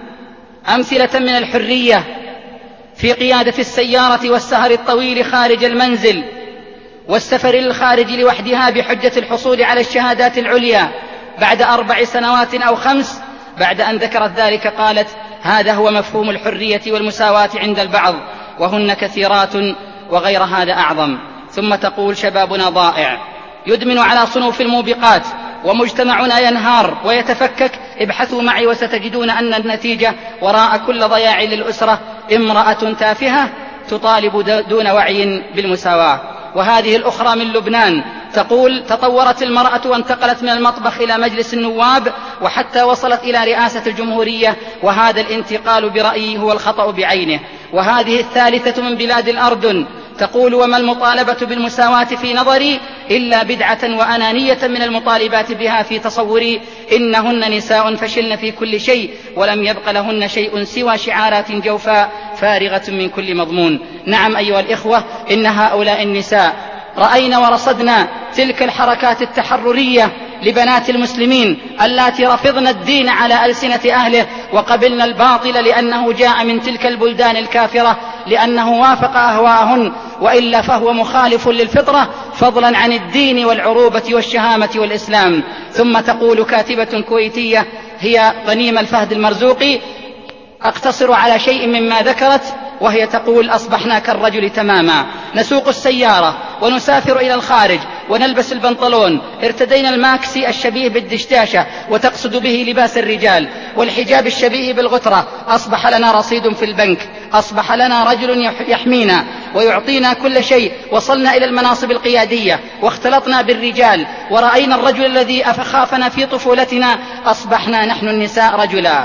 [SPEAKER 3] أمثلة من الحرية في قيادة السيارة والسهر الطويل خارج المنزل والسفر للخارج لوحدها بحجة الحصول على الشهادات العليا بعد أربع سنوات أو خمس، بعد أن ذكرت ذلك قالت: هذا هو مفهوم الحرية والمساواة عند البعض، وهن كثيرات وغير هذا أعظم. ثم تقول: شبابنا ضائع يدمن على صنوف الموبقات ومجتمعنا ينهار ويتفكك. ابحثوا معي وستجدون أن النتيجة وراء كل ضياع للأسرة امرأة تافهة تطالب دون وعي بالمساواة. وهذه الأخرى من لبنان تقول: تطورت المرأة وانتقلت من المطبخ إلى مجلس النواب وحتى وصلت إلى رئاسة الجمهورية، وهذا الانتقال برأيي هو الخطأ بعينه. وهذه الثالثة من بلاد الأردن تقول: وما المطالبة بالمساواة في نظري إلا بدعة وأنانية من المطالبات بها في تصوري، إنهن نساء فشلن في كل شيء ولم يبق لهن شيء سوى شعارات جوفاء فارغة من كل مضمون. نعم أيها الإخوة، إن هؤلاء النساء رأينا ورصدنا تلك الحركات التحررية لبنات المسلمين اللاتي رفضن الدين على ألسنة أهله وقبلن الباطل لأنه جاء من تلك البلدان الكافرة، لأنه وافق أهواءهن، وإلا فهو مخالف للفطرة فضلا عن الدين والعروبة والشهامة والإسلام. ثم تقول كاتبة كويتية هي غنيمة الفهد المرزوقي، أقتصر على شيء مما ذكرت، وهي تقول: أصبحنا كالرجل تماما، نسوق السيارة ونسافر إلى الخارج ونلبس البنطلون، ارتدينا الماكسي الشبيه بالدشداشة وتقصد به لباس الرجال، والحجاب الشبيه بالغترة، أصبح لنا رصيد في البنك، أصبح لنا رجل يحمينا ويعطينا كل شيء، وصلنا إلى المناصب القيادية واختلطنا بالرجال، ورأينا الرجل الذي أخافنا في طفولتنا، أصبحنا نحن النساء رجلا.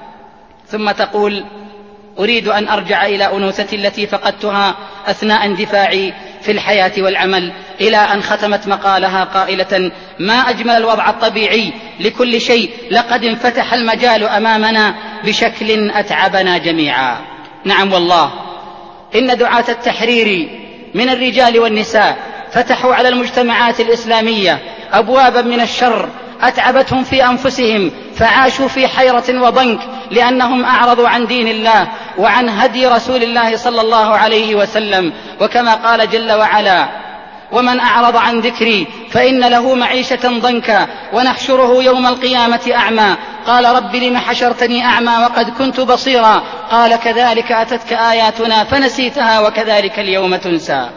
[SPEAKER 3] ثم تقول: أريد أن أرجع إلى أنوثتي التي فقدتها أثناء اندفاعي في الحياة والعمل، إلى أن ختمت مقالها قائلة: ما أجمل الوضع الطبيعي لكل شيء، لقد انفتح المجال أمامنا بشكل أتعبنا جميعا. نعم والله، إن دعاة التحرير من الرجال والنساء فتحوا على المجتمعات الإسلامية أبوابا من الشر أتعبتهم في أنفسهم، فعاشوا في حيرة وضنك لأنهم أعرضوا عن دين الله وعن هدي رسول الله صلى الله عليه وسلم. وكما قال جل وعلا: ومن أعرض عن ذكري فإن له معيشة ضنكا ونحشره يوم القيامة أعمى، قال رب لم حشرتني أعمى وقد كنت بصيرا، قال كذلك أتتك آياتنا فنسيتها وكذلك اليوم تنسى.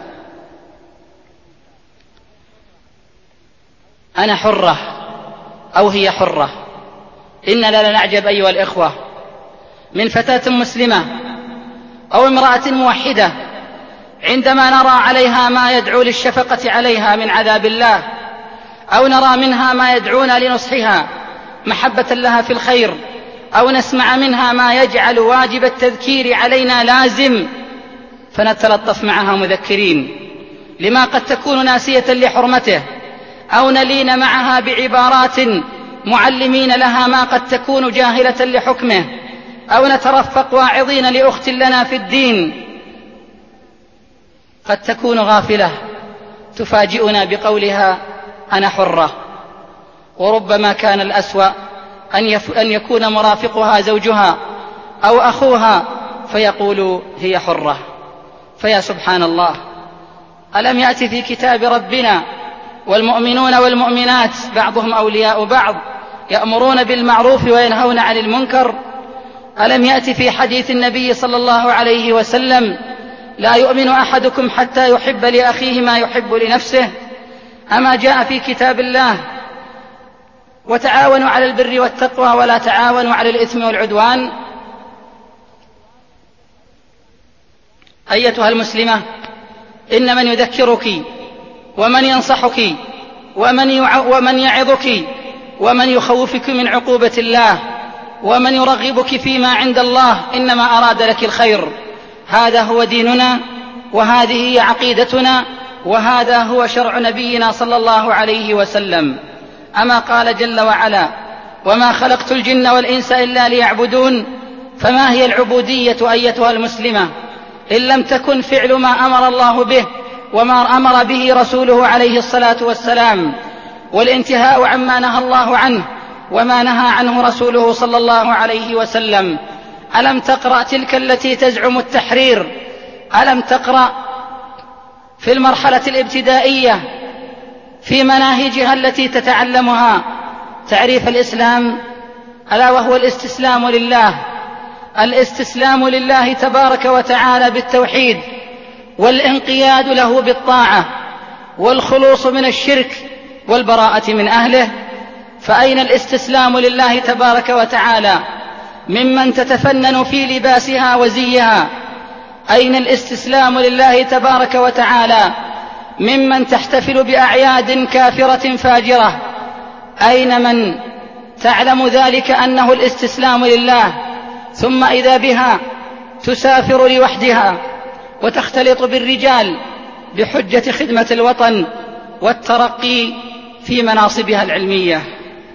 [SPEAKER 3] أنا حرة أو هي حرة. إننا لنعجب أيها الإخوة من فتاة مسلمة أو امرأة موحدة عندما نرى عليها ما يدعو للشفقة عليها من عذاب الله، أو نرى منها ما يدعونا لنصحها محبة لها في الخير، أو نسمع منها ما يجعل واجب التذكير علينا لازم، فنتلطف معها مذكرين لما قد تكون ناسية لحرمته، أو نلين معها بعبارات معلمين لها ما قد تكون جاهلة لحكمه، أو نترفق واعظين لأخت لنا في الدين قد تكون غافلة تفاجئنا بقولها: أنا حرة. وربما كان الأسوأ أن يكون مرافقها زوجها أو أخوها فيقول هي حرة. فيا سبحان الله، ألم يأتي في كتاب ربنا والمؤمنون والمؤمنات بعضهم أولياء بعض يأمرون بالمعروف وينهون عن المنكر؟ ألم يأتي في حديث النبي صلى الله عليه وسلم لا يؤمن أحدكم حتى يحب لأخيه ما يحب لنفسه؟ أما جاء في كتاب الله وتعاونوا على البر والتقوى ولا تعاونوا على الإثم والعدوان؟ أيتها المسلمة، إن من يذكرك ومن ينصحك ومن, ومن يعظك ومن يخوفك من عقوبة الله ومن يرغبك فيما عند الله إنما أراد لك الخير. هذا هو ديننا، وهذه هي عقيدتنا، وهذا هو شرع نبينا صلى الله عليه وسلم. أما قال جل وعلا: وما خلقت الجن والإنس إلا ليعبدون. فما هي العبودية أيتها المسلمة إن لم تكن فعل ما أمر الله به وما أمر به رسوله عليه الصلاة والسلام، والانتهاء عما نهى الله عنه وما نهى عنه رسوله صلى الله عليه وسلم. ألم تقرأ تلك التي تزعم التحرير؟ ألم تقرأ في المرحلة الابتدائية في مناهجها التي تتعلمها تعريف الإسلام؟ ألا وهو الاستسلام لله، الاستسلام لله تبارك وتعالى بالتوحيد، والانقياد له بالطاعة، والخلوص من الشرك والبراءة من أهله. فأين الاستسلام لله تبارك وتعالى ممن تتفنن في لباسها وزيها؟ أين الاستسلام لله تبارك وتعالى ممن تحتفل بأعياد كافرة فاجرة؟ أين من تعلم ذلك أنه الاستسلام لله، ثم إذا بها تسافر لوحدها وتختلط بالرجال بحجة خدمة الوطن والترقي في مناصبها العلمية؟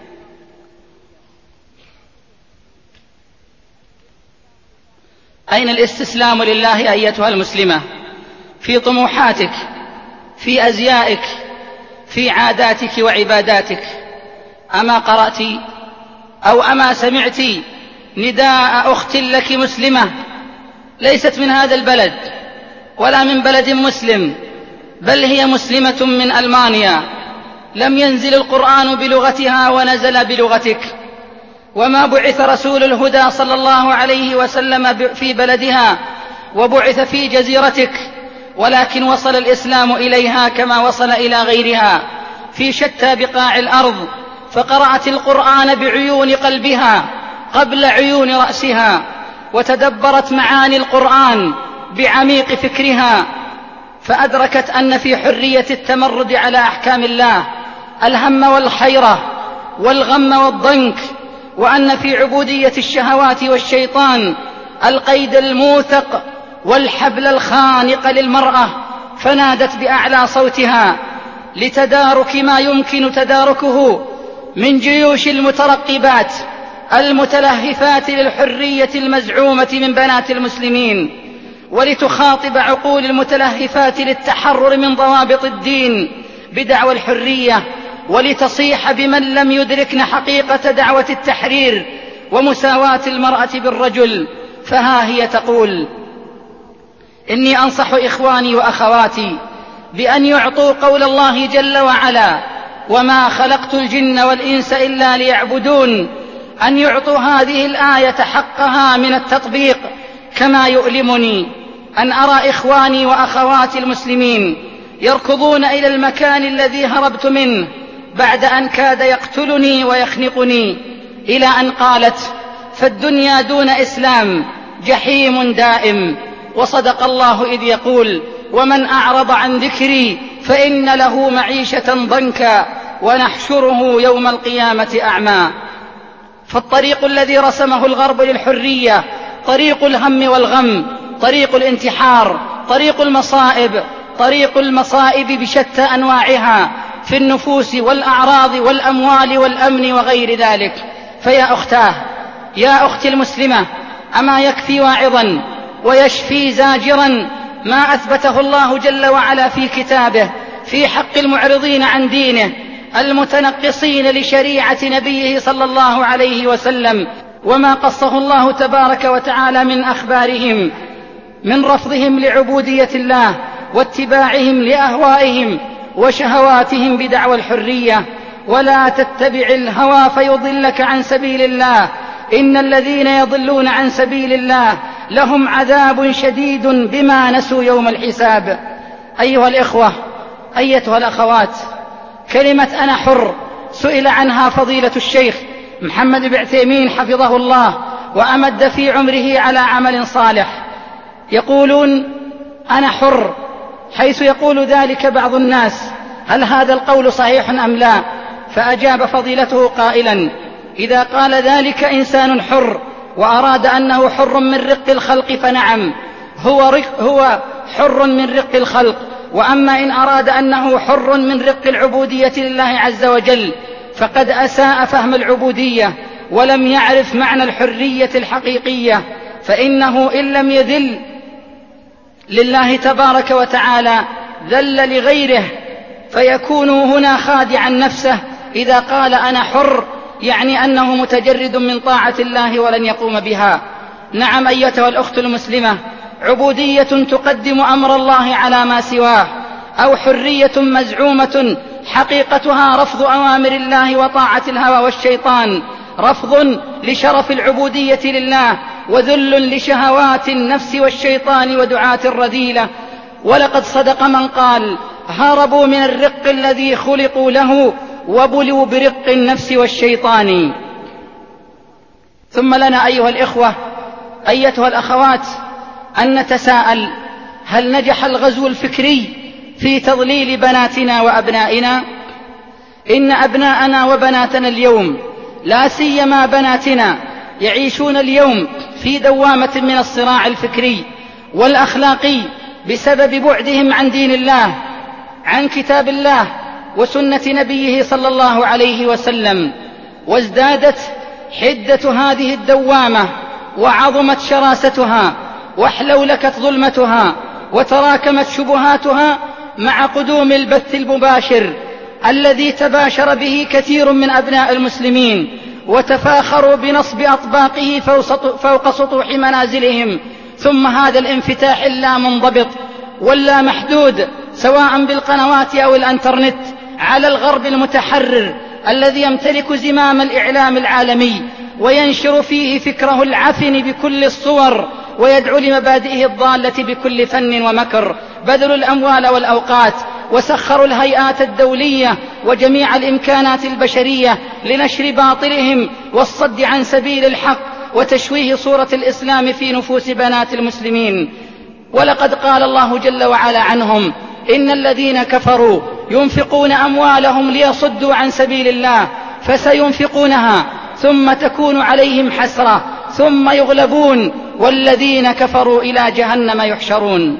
[SPEAKER 3] أين الاستسلام لله أيتها المسلمة في طموحاتك، في أزيائك، في عاداتك وعباداتك؟ أما قرأت أو أما سمعت نداء أخت لك مسلمة ليست من هذا البلد ولا من بلد مسلم، بل هي مسلمة من ألمانيا، لم ينزل القرآن بلغتها ونزل بلغتك، وما بعث رسول الهدى صلى الله عليه وسلم في بلدها وبعث في جزيرتك، ولكن وصل الإسلام إليها كما وصل إلى غيرها في شتى بقاع الأرض، فقرأت القرآن بعيون قلبها قبل عيون رأسها، وتدبرت معاني القرآن بعميق فكرها، فأدركت أن في حرية التمرد على أحكام الله الهم والحيرة والغم والضنك، وأن في عبودية الشهوات والشيطان القيد الموثق والحبل الخانق للمرأة، فنادت بأعلى صوتها لتدارك ما يمكن تداركه من جيوش المترقبات المتلهفات للحرية المزعومة من بنات المسلمين، ولتخاطب عقول المتلهفات للتحرر من ضوابط الدين بدعوى الحرية، ولتصيح بمن لم يدركن حقيقة دعوة التحرير ومساواة المرأة بالرجل. فها هي تقول: إني أنصح إخواني وأخواتي بأن يعطوا قول الله جل وعلا: وما خلقت الجن والإنس إلا ليعبدون، أن يعطوا هذه الآية حقها من التطبيق. كما يؤلمني أن أرى إخواني وأخواتي المسلمين يركضون إلى المكان الذي هربت منه بعد أن كاد يقتلني ويخنقني، إلى أن قالت: فالدنيا دون إسلام جحيم دائم. وصدق الله إذ يقول: ومن أعرض عن ذكري فإن له معيشة ضنكا ونحشره يوم القيامة أعمى. فالطريق الذي رسمه الغرب للحرية طريق الهم والغم، طريق الانتحار، طريق المصائب، طريق المصائب بشتى أنواعها في النفوس والأعراض والأموال والأمن وغير ذلك. فيا أختاه، يا أختي المسلمة، أما يكفي واعظا ويشفي زاجرا ما أثبته الله جل وعلا في كتابه في حق المعرضين عن دينه، المتنقصين لشريعة نبيه صلى الله عليه وسلم وما قصه الله تبارك وتعالى من أخبارهم من رفضهم لعبودية الله واتباعهم لأهوائهم وشهواتهم بدعوى الحرية. ولا تتبع الهوى فيضلك عن سبيل الله، إن الذين يضلون عن سبيل الله لهم عذاب شديد بما نسوا يوم الحساب. أيها الإخوة، أيتها الأخوات، كلمة أنا حر سئل عنها فضيلة الشيخ محمد بن عثيمين حفظه الله وأمد في عمره على عمل صالح. يقولون أنا حر، حيث يقول ذلك بعض الناس، هل هذا القول صحيح أم لا؟ فأجاب فضيلته قائلا: إذا قال ذلك إنسان حر وأراد أنه حر من رق الخلق فنعم، هو, رق هو حر من رق الخلق. وأما إن أراد أنه حر من رق العبودية لله عز وجل فقد أساء فهم العبودية ولم يعرف معنى الحرية الحقيقية، فإنه إن لم يذل لله تبارك وتعالى ذل لغيره، فيكون هنا خادعا نفسه إذا قال أنا حر، يعني أنه متجرد من طاعة الله ولن يقوم بها. نعم أيتها الأخت المسلمة، عبودية تقدم أمر الله على ما سواه، أو حرية مزعومة حقيقتها رفض أوامر الله وطاعة الهوى والشيطان، رفض لشرف العبودية لله وذل لشهوات النفس والشيطان ودعاة الرذيلة. ولقد صدق من قال: هربوا من الرق الذي خلقوا له وبلوا برق النفس والشيطان. ثم لنا أيها الإخوة أيتها الأخوات أن نتساءل: هل نجح الغزو الفكري في تضليل بناتنا وأبنائنا؟ إن أبناءنا وبناتنا اليوم، لا سيما بناتنا، يعيشون اليوم في دوامة من الصراع الفكري والأخلاقي بسبب بعدهم عن دين الله، عن كتاب الله وسنة نبيه صلى الله عليه وسلم. وازدادت حدة هذه الدوامة وعظمت شراستها واحلولكت ظلمتها وتراكمت شبهاتها مع قدوم البث المباشر الذي تباشر به كثير من أبناء المسلمين وتفاخروا بنصب أطباقه فوق سطوح منازلهم. ثم هذا الانفتاح اللا منضبط واللا محدود، سواء بالقنوات أو الانترنت، على الغرب المتحرر الذي يمتلك زمام الإعلام العالمي وينشر فيه فكره العفن بكل الصور ويدعو لمبادئه الضالة بكل فن ومكر، بذلوا الأموال والأوقات وسخروا الهيئات الدولية وجميع الإمكانات البشرية لنشر باطلهم والصد عن سبيل الحق وتشويه صورة الإسلام في نفوس بنات المسلمين. ولقد قال الله جل وعلا عنهم: إن الذين كفروا ينفقون أموالهم ليصدوا عن سبيل الله فسينفقونها ثم تكون عليهم حسرة ثم يغلبون والذين كفروا إلى جهنم يحشرون.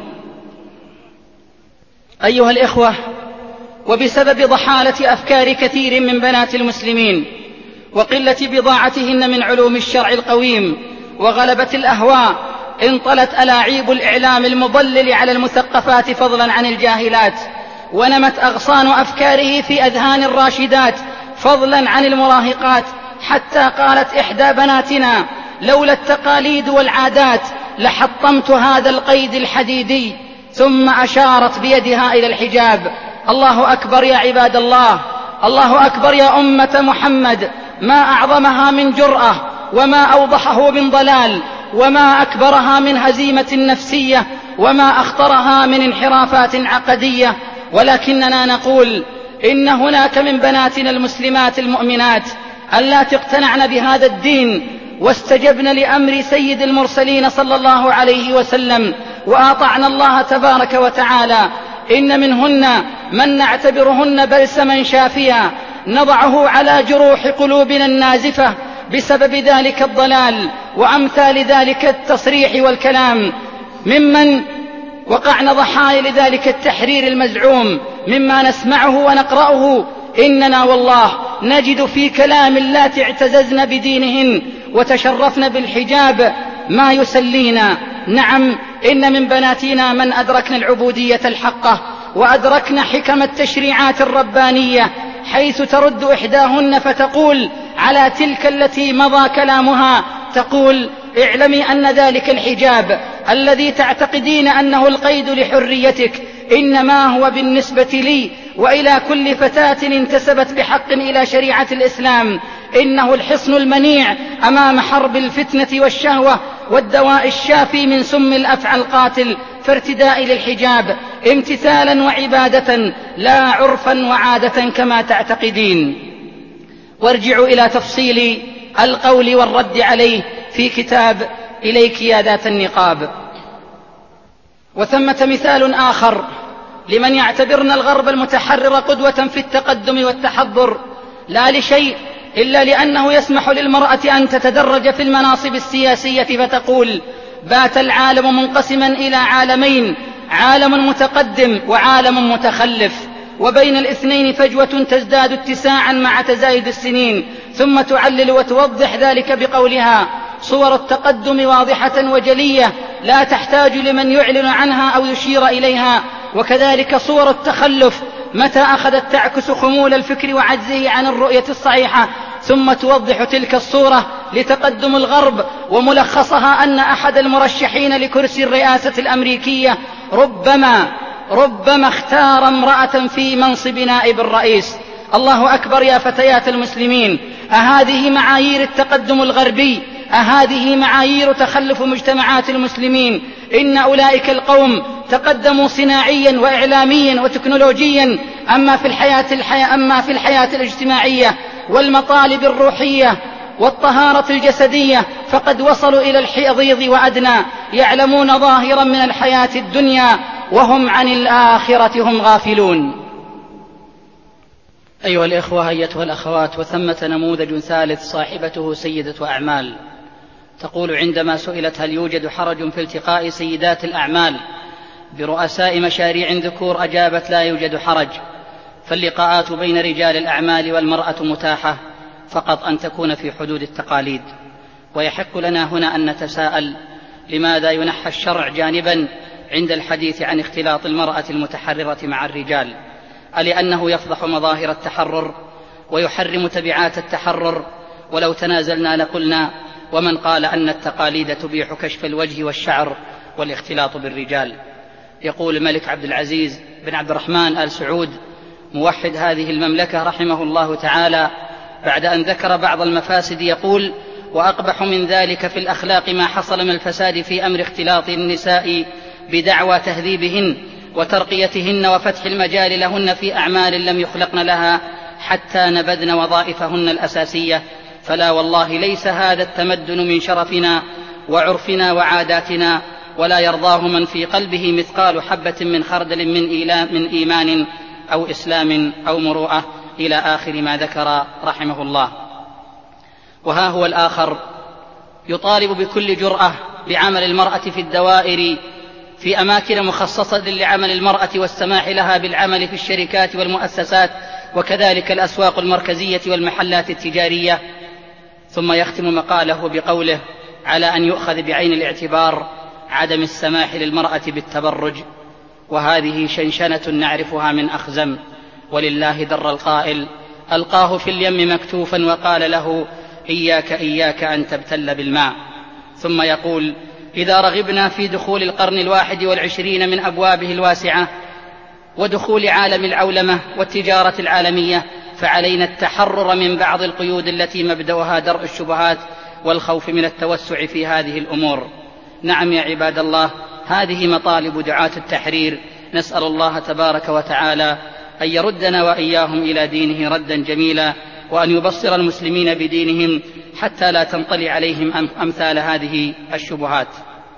[SPEAKER 3] أيها الإخوة، وبسبب ضحالة أفكار كثير من بنات المسلمين وقلة بضاعتهن من علوم الشرع القويم وغلبة الأهواء، انطلت ألاعيب الإعلام المضلل على المثقفات فضلا عن الجاهلات، ونمت أغصان أفكاره في أذهان الراشدات فضلا عن المراهقات، حتى قالت إحدى بناتنا: لولا التقاليد والعادات لحطمت هذا القيد الحديدي، ثم أشارت بيدها إلى الحجاب. الله أكبر يا عباد الله، الله أكبر يا أمة محمد، ما أعظمها من جرأة وما أوضحه من ضلال وما أكبرها من هزيمة نفسية وما أخطرها من انحرافات عقدية. ولكننا نقول إن هناك من بناتنا المسلمات المؤمنات اللاتي اقتنعن بهذا الدين واستجبن لأمر سيد المرسلين صلى الله عليه وسلم وأطعن الله تبارك وتعالى. إن منهن من نعتبرهن بلسما شافيا نضعه على جروح قلوبنا النازفة بسبب ذلك الضلال وأمثال ذلك التصريح والكلام، ممن وقعن ضحايا لذلك التحرير المزعوم مما نسمعه ونقرأه. إننا والله نجد في كلام اللاتي اعتززن بدينهن وتشرفن بالحجاب ما يسلينا. نعم، إن من بناتنا من أدركن العبودية الحقة وأدركن حكم التشريعات الربانية، حيث ترد إحداهن فتقول على تلك التي مضى كلامها، تقول: اعلمي أن ذلك الحجاب الذي تعتقدين أنه القيد لحريتك إنما هو بالنسبة لي وإلى كل فتاة انتسبت بحق إلى شريعة الإسلام إنه الحصن المنيع أمام حرب الفتنة والشهوة والدواء الشافي من سم الأفعى القاتل، فارتدائي للحجاب امتثالا وعبادة لا عرفا وعادة كما تعتقدين. وارجعوا إلى تفصيل القول والرد عليه في كتاب إليك يا ذات النقاب. وثمة مثال آخر لمن يعتبرن الغرب المتحرر قدوة في التقدم والتحضر، لا لشيء إلا لأنه يسمح للمرأة أن تتدرج في المناصب السياسية فتقول: بات العالم منقسما إلى عالمين، عالم متقدم وعالم متخلف، وبين الاثنين فجوة تزداد اتساعا مع تزايد السنين. ثم تعلل وتوضح ذلك بقولها: صور التقدم واضحة وجلية لا تحتاج لمن يعلن عنها أو يشير إليها، وكذلك صور التخلف متى أخذت تعكس خمول الفكر وعجزه عن الرؤية الصحيحة. ثم توضح تلك الصورة لتقدم الغرب، وملخصها أن أحد المرشحين لكرسي الرئاسة الأمريكية ربما ربما اختار امرأة في منصب نائب الرئيس. الله أكبر يا فتيات المسلمين، أهذه معايير التقدم الغربي؟ أهذه معايير تخلف مجتمعات المسلمين؟ إن أولئك القوم تقدموا صناعيا وإعلاميا وتكنولوجيا، أما في الحياة, الحياة أما في الحياة الاجتماعية والمطالب الروحية والطهارة الجسدية فقد وصلوا إلى الحضيض وأدنى، يعلمون ظاهرا من الحياة الدنيا وهم عن الآخرة هم غافلون. أيها الإخوة، أيتها الأخوات، وثمة نموذج ثالث صاحبته سيدة أعمال، تقول عندما سئلت هل يوجد حرج في التقاء سيدات الأعمال برؤساء مشاريع ذكور، أجابت: لا يوجد حرج، فاللقاءات بين رجال الأعمال والمرأة متاحة، فقط أن تكون في حدود التقاليد. ويحق لنا هنا أن نتساءل: لماذا ينحى الشرع جانبا عند الحديث عن اختلاط المرأة المتحررة مع الرجال؟ ألأنه يفضح مظاهر التحرر ويحرم تبعات التحرر؟ ولو تنازلنا لقلنا: ومن قال أن التقاليد تبيح كشف الوجه والشعر والاختلاط بالرجال؟ يقول الملك عبد العزيز بن عبد الرحمن آل سعود موحد هذه المملكة رحمه الله تعالى بعد أن ذكر بعض المفاسد، يقول: وأقبح من ذلك في الأخلاق ما حصل من الفساد في أمر اختلاط النساء بدعوى تهذيبهن وترقيتهن وفتح المجال لهن في أعمال لم يخلقن لها حتى نبذن وظائفهن الأساسية. فلا والله ليس هذا التمدن من شرفنا وعرفنا وعاداتنا، ولا يرضاه من في قلبه مثقال حبة من خردل من, من إيمان أو إسلام أو مروءة، إلى آخر ما ذكر رحمه الله. وها هو الآخر يطالب بكل جرأة بعمل المرأة في الدوائر في أماكن مخصصة لعمل المرأة والسماح لها بالعمل في الشركات والمؤسسات، وكذلك الأسواق المركزية والمحلات التجارية. ثم يختم مقاله بقوله: على أن يؤخذ بعين الاعتبار عدم السماح للمرأة بالتبرج. وهذه شنشنة نعرفها من أخزم، ولله در القائل: ألقاه في اليم مكتوفا وقال له: إياك إياك أن تبتل بالماء. ثم يقول: إذا رغبنا في دخول القرن الواحد والعشرين من أبوابه الواسعة ودخول عالم العولمة والتجارة العالمية، فعلينا التحرر من بعض القيود التي مبدأها درء الشبهات والخوف من التوسع في هذه الأمور. نعم يا عباد الله، هذه مطالب دعاة التحرير. نسأل الله تبارك وتعالى أن يردنا وإياهم إلى دينه ردا جميلا، وأن يبصر المسلمين بدينهم حتى لا تنطلي عليهم أمثال هذه الشبهات.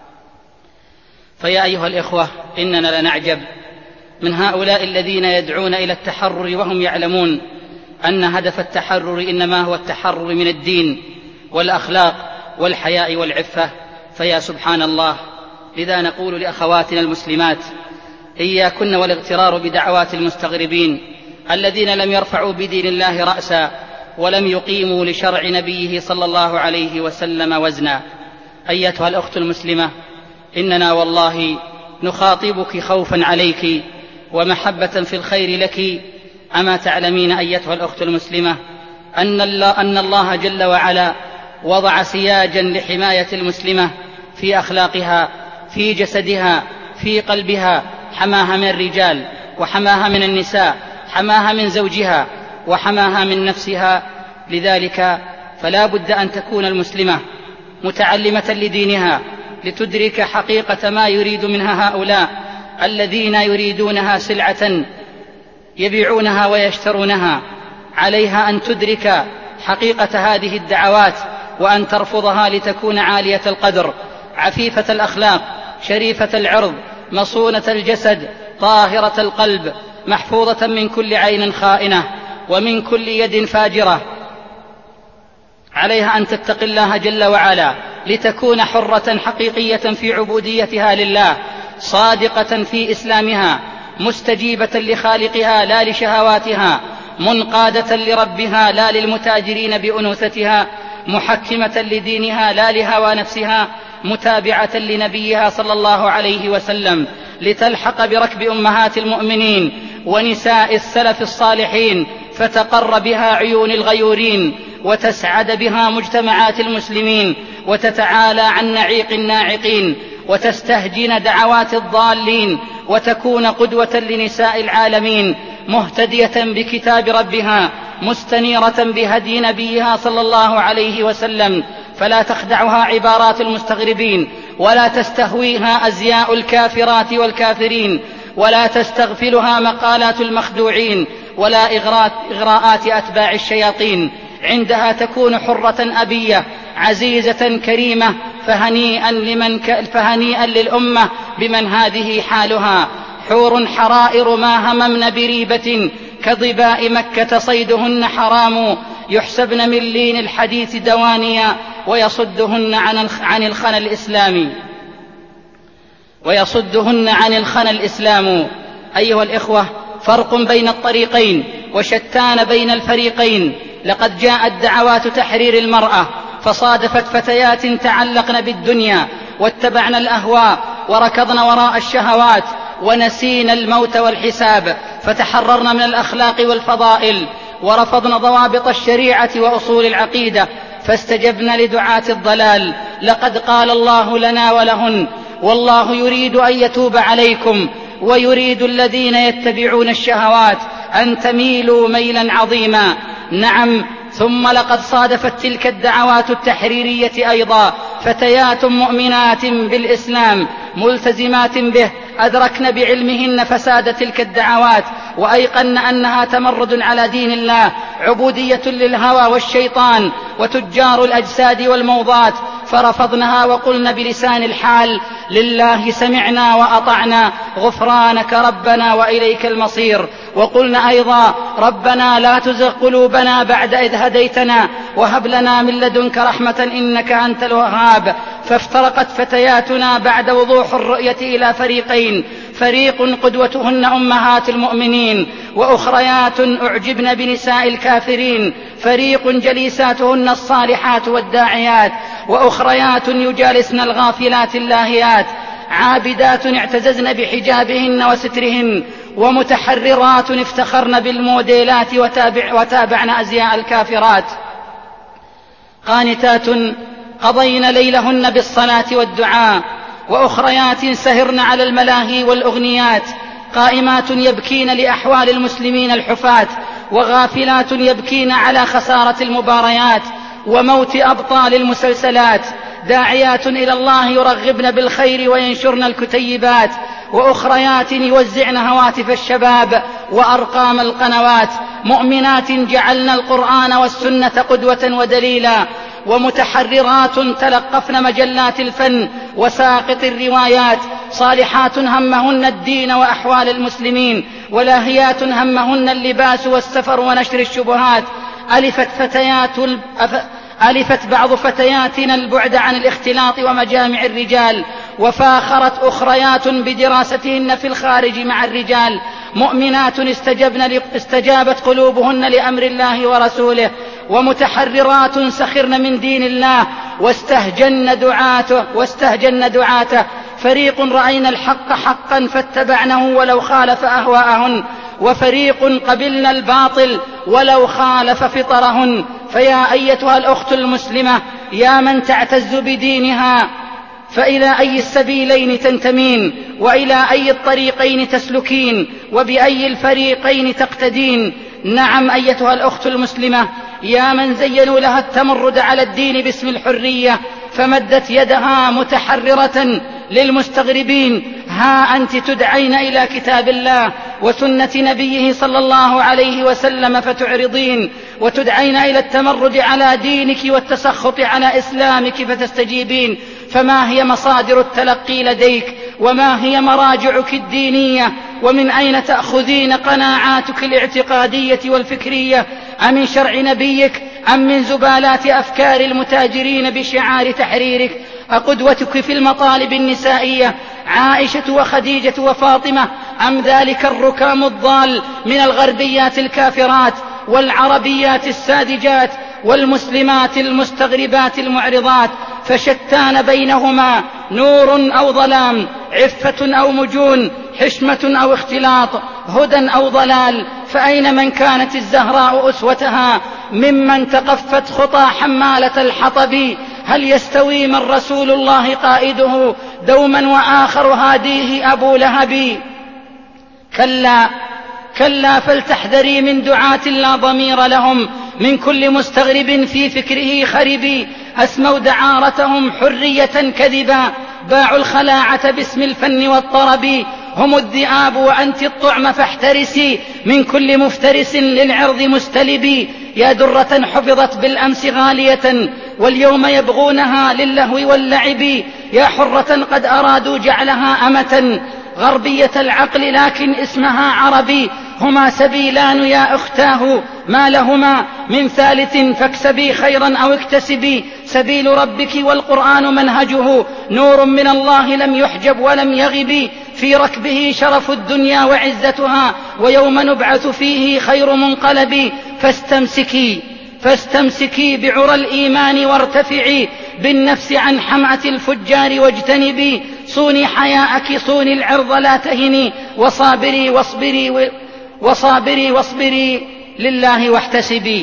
[SPEAKER 3] فيا أيها الإخوة، إننا لنعجب من هؤلاء الذين يدعون إلى التحرر وهم يعلمون أن هدف التحرر إنما هو التحرر من الدين والأخلاق والحياء والعفة. فيا سبحان الله، لذا نقول لأخواتنا المسلمات: إياكن والاغترار بدعوات المستغربين الذين لم يرفعوا بدين الله رأسا ولم يقيموا لشرع نبيه صلى الله عليه وسلم وزنا. أيتها الأخت المسلمة، إننا والله نخاطبك خوفا عليك ومحبة في الخير لك، أما تعلمين أيتها الأخت المسلمة أن الله, أن الله جل وعلا وضع سياجا لحماية المسلمة في أخلاقها، في جسدها، في قلبها، حماها من الرجال وحماها من النساء، حماها من زوجها وحماها من نفسها. لذلك فلا بد أن تكون المسلمة متعلمة لدينها لتدرك حقيقة ما يريد منها هؤلاء الذين يريدونها سلعة يبيعونها ويشترونها. عليها أن تدرك حقيقة هذه الدعوات وأن ترفضها لتكون عالية القدر، عفيفة الأخلاق، شريفة العرض، مصونة الجسد، طاهرة القلب، محفوظة من كل عين خائنة ومن كل يد فاجرة. عليها أن تتقي الله جل وعلا لتكون حرة حقيقية في عبوديتها لله، صادقة في إسلامها، مستجيبة لخالقها لا لشهواتها، منقادة لربها لا للمتاجرين بأنوثتها، محكمة لدينها لا لهوى نفسها، متابعة لنبيها صلى الله عليه وسلم لتلحق بركب أمهات المؤمنين ونساء السلف الصالحين، فتقر بها عيون الغيورين، وتسعد بها مجتمعات المسلمين، وتتعالى عن نعيق الناعقين، وتستهجن دعوات الضالين، وتكون قدوة لنساء العالمين، مهتدية بكتاب ربها، مستنيرة بهدي نبيها صلى الله عليه وسلم. فلا تخدعها عبارات المستغربين، ولا تستهويها أزياء الكافرات والكافرين، ولا تستغفلها مقالات المخدوعين، ولا إغراءات أتباع الشياطين. عندها تكون حرة أبية عزيزة كريمة، فهنيئا, لمن ك... فهنيئا للأمة بمن هذه حالها. حور حرائر ما هممن بريبة، كضباء مكة صيدهن حرام، يحسبن من لين الحديث دوانيا، ويصدهن عن الخنا الإسلامي ويصدهن عن الخنا الإسلام. أيها الإخوة، فرق بين الطريقين وشتان بين الفريقين. لقد جاءت دعوات تحرير المرأة فصادفت فتيات تعلقن بالدنيا واتبعن الأهواء وركضن وراء الشهوات ونسين الموت والحساب، فتحررن من الأخلاق والفضائل ورفضن ضوابط الشريعة وأصول العقيدة، فاستجبن لدعاة الضلال. لقد قال الله لنا ولهن: والله يريد أن يتوب عليكم ويريد الذين يتبعون الشهوات أن تميلوا ميلا عظيما. نعم، ثم لقد صادفت تلك الدعوات التحريرية أيضا فتيات مؤمنات بالإسلام ملتزمات به، أدركن بعلمهن فساد تلك الدعوات، وأيقن أنها تمرد على دين الله، عبودية للهوى والشيطان وتجار الأجساد والموضات، فرفضنها وقلن بلسان الحال: لله سمعنا وأطعنا، غفرانك ربنا وإليك المصير. وقلن أيضا: ربنا لا تزغ قلوبنا بعد إذ هديتنا وهب لنا من لدنك رحمة إنك أنت الوهاب. فافترقت فتياتنا بعد وضوح الرؤية إلى فريقين: فريق قدوتهن أمهات المؤمنين، وأخريات أعجبن بنساء الكافرين، فريق جليساتهن الصالحات والداعيات، وأخريات يجالسن الغافلات اللاهيات، عابدات اعتززن بحجابهن وسترهن، ومتحررات افتخرن بالموديلات وتابع وتابعن أزياء الكافرات، قانتات قضين ليلهن بالصلاة والدعاء، وأخريات سهرن على الملاهي والأغنيات، قائمات يبكين لأحوال المسلمين الحفاة، وغافلات يبكين على خسارة المباريات وموت أبطال المسلسلات، داعيات إلى الله يرغبن بالخير وينشرن الكتيبات، وأخريات يوزعن هواتف الشباب وأرقام القنوات، مؤمنات جعلن القرآن والسنة قدوة ودليلا، ومتحررات تلقفن مجلات الفن وساقط الروايات، صالحات همهن الدين وأحوال المسلمين، ولاهيات همهن اللباس والسفر ونشر الشبهات. ألفت فتيات ألفت بعض فتياتنا البعد عن الاختلاط ومجامع الرجال، وفاخرت أخريات بدراستهن في الخارج مع الرجال، مؤمنات استجبن استجابت قلوبهن لأمر الله ورسوله، ومتحررات سخرن من دين الله واستهجن دعاته واستهجن دعاته، فريق رأينا الحق حقا فاتبعنه ولو خالف أهواءهن، وفريق قبلن الباطل ولو خالف فطرهن. فيا أيتها الأخت المسلمة يا من تعتز بدينها، فإلى أي السبيلين تنتمين، وإلى أي الطريقين تسلكين، وبأي الفريقين تقتدين؟ نعم أيتها الأخت المسلمة يا من زينوا لها التمرد على الدين باسم الحرية فمدت يدها متحررة للمستغربين، ها أنت تدعين إلى كتاب الله وسنة نبيه صلى الله عليه وسلم فتعرضين، وتدعين إلى التمرد على دينك والتسخط على إسلامك فتستجيبين. فما هي مصادر التلقي لديك؟ وما هي مراجعك الدينية؟ ومن أين تأخذين قناعاتك الاعتقادية والفكرية؟ أم من شرع نبيك أم من زبالات أفكار المتاجرين بشعار تحريرك؟ أقدوتك في المطالب النسائية عائشة وخديجة وفاطمة أم ذلك الركام الضال من الغربيات الكافرات والعربيات الساذجات والمسلمات المستغربات المعرضات؟ فشتان بينهما، نور أو ظلام، عفة أو مجون، حشمة أو اختلاط، هدى أو ضلال. فأين من كانت الزهراء أسوتها ممن تقفت خطى حمالة الحطب؟ هل يستوي من رسول الله قائده دوما وآخر هاديه أبو لهب؟ كلا كلا فلتحذري من دعاة لا ضمير لهم، من كل مستغرب في فكره خرب، أسموا دعارتهم حرية كذبا، باعوا الخلاعة باسم الفن والطرب. هم الذئاب وأنت الطعم فاحترسي من كل مفترس للعرض مستلب. يا درة حفظت بالأمس غالية واليوم يبغونها للهو واللعب، يا حرة قد أرادوا جعلها أمة غربية العقل لكن اسمها عربي. هما سبيلان يا أختاه ما لهما من ثالث، فاكسبي خيرا أو اكتسبي. سبيل ربك والقرآن منهجه، نور من الله لم يحجب ولم يغب، في ركبه شرف الدنيا وعزتها، ويوم نبعث فيه خير منقلب. فاستمسكي فاستمسكي بعرى الإيمان وارتفعي بالنفس عن حمعة الفجار واجتنبي. صوني حياءك صوني العرض لا تهني، وصابري واصبري وصابري واصبري لله واحتسبي.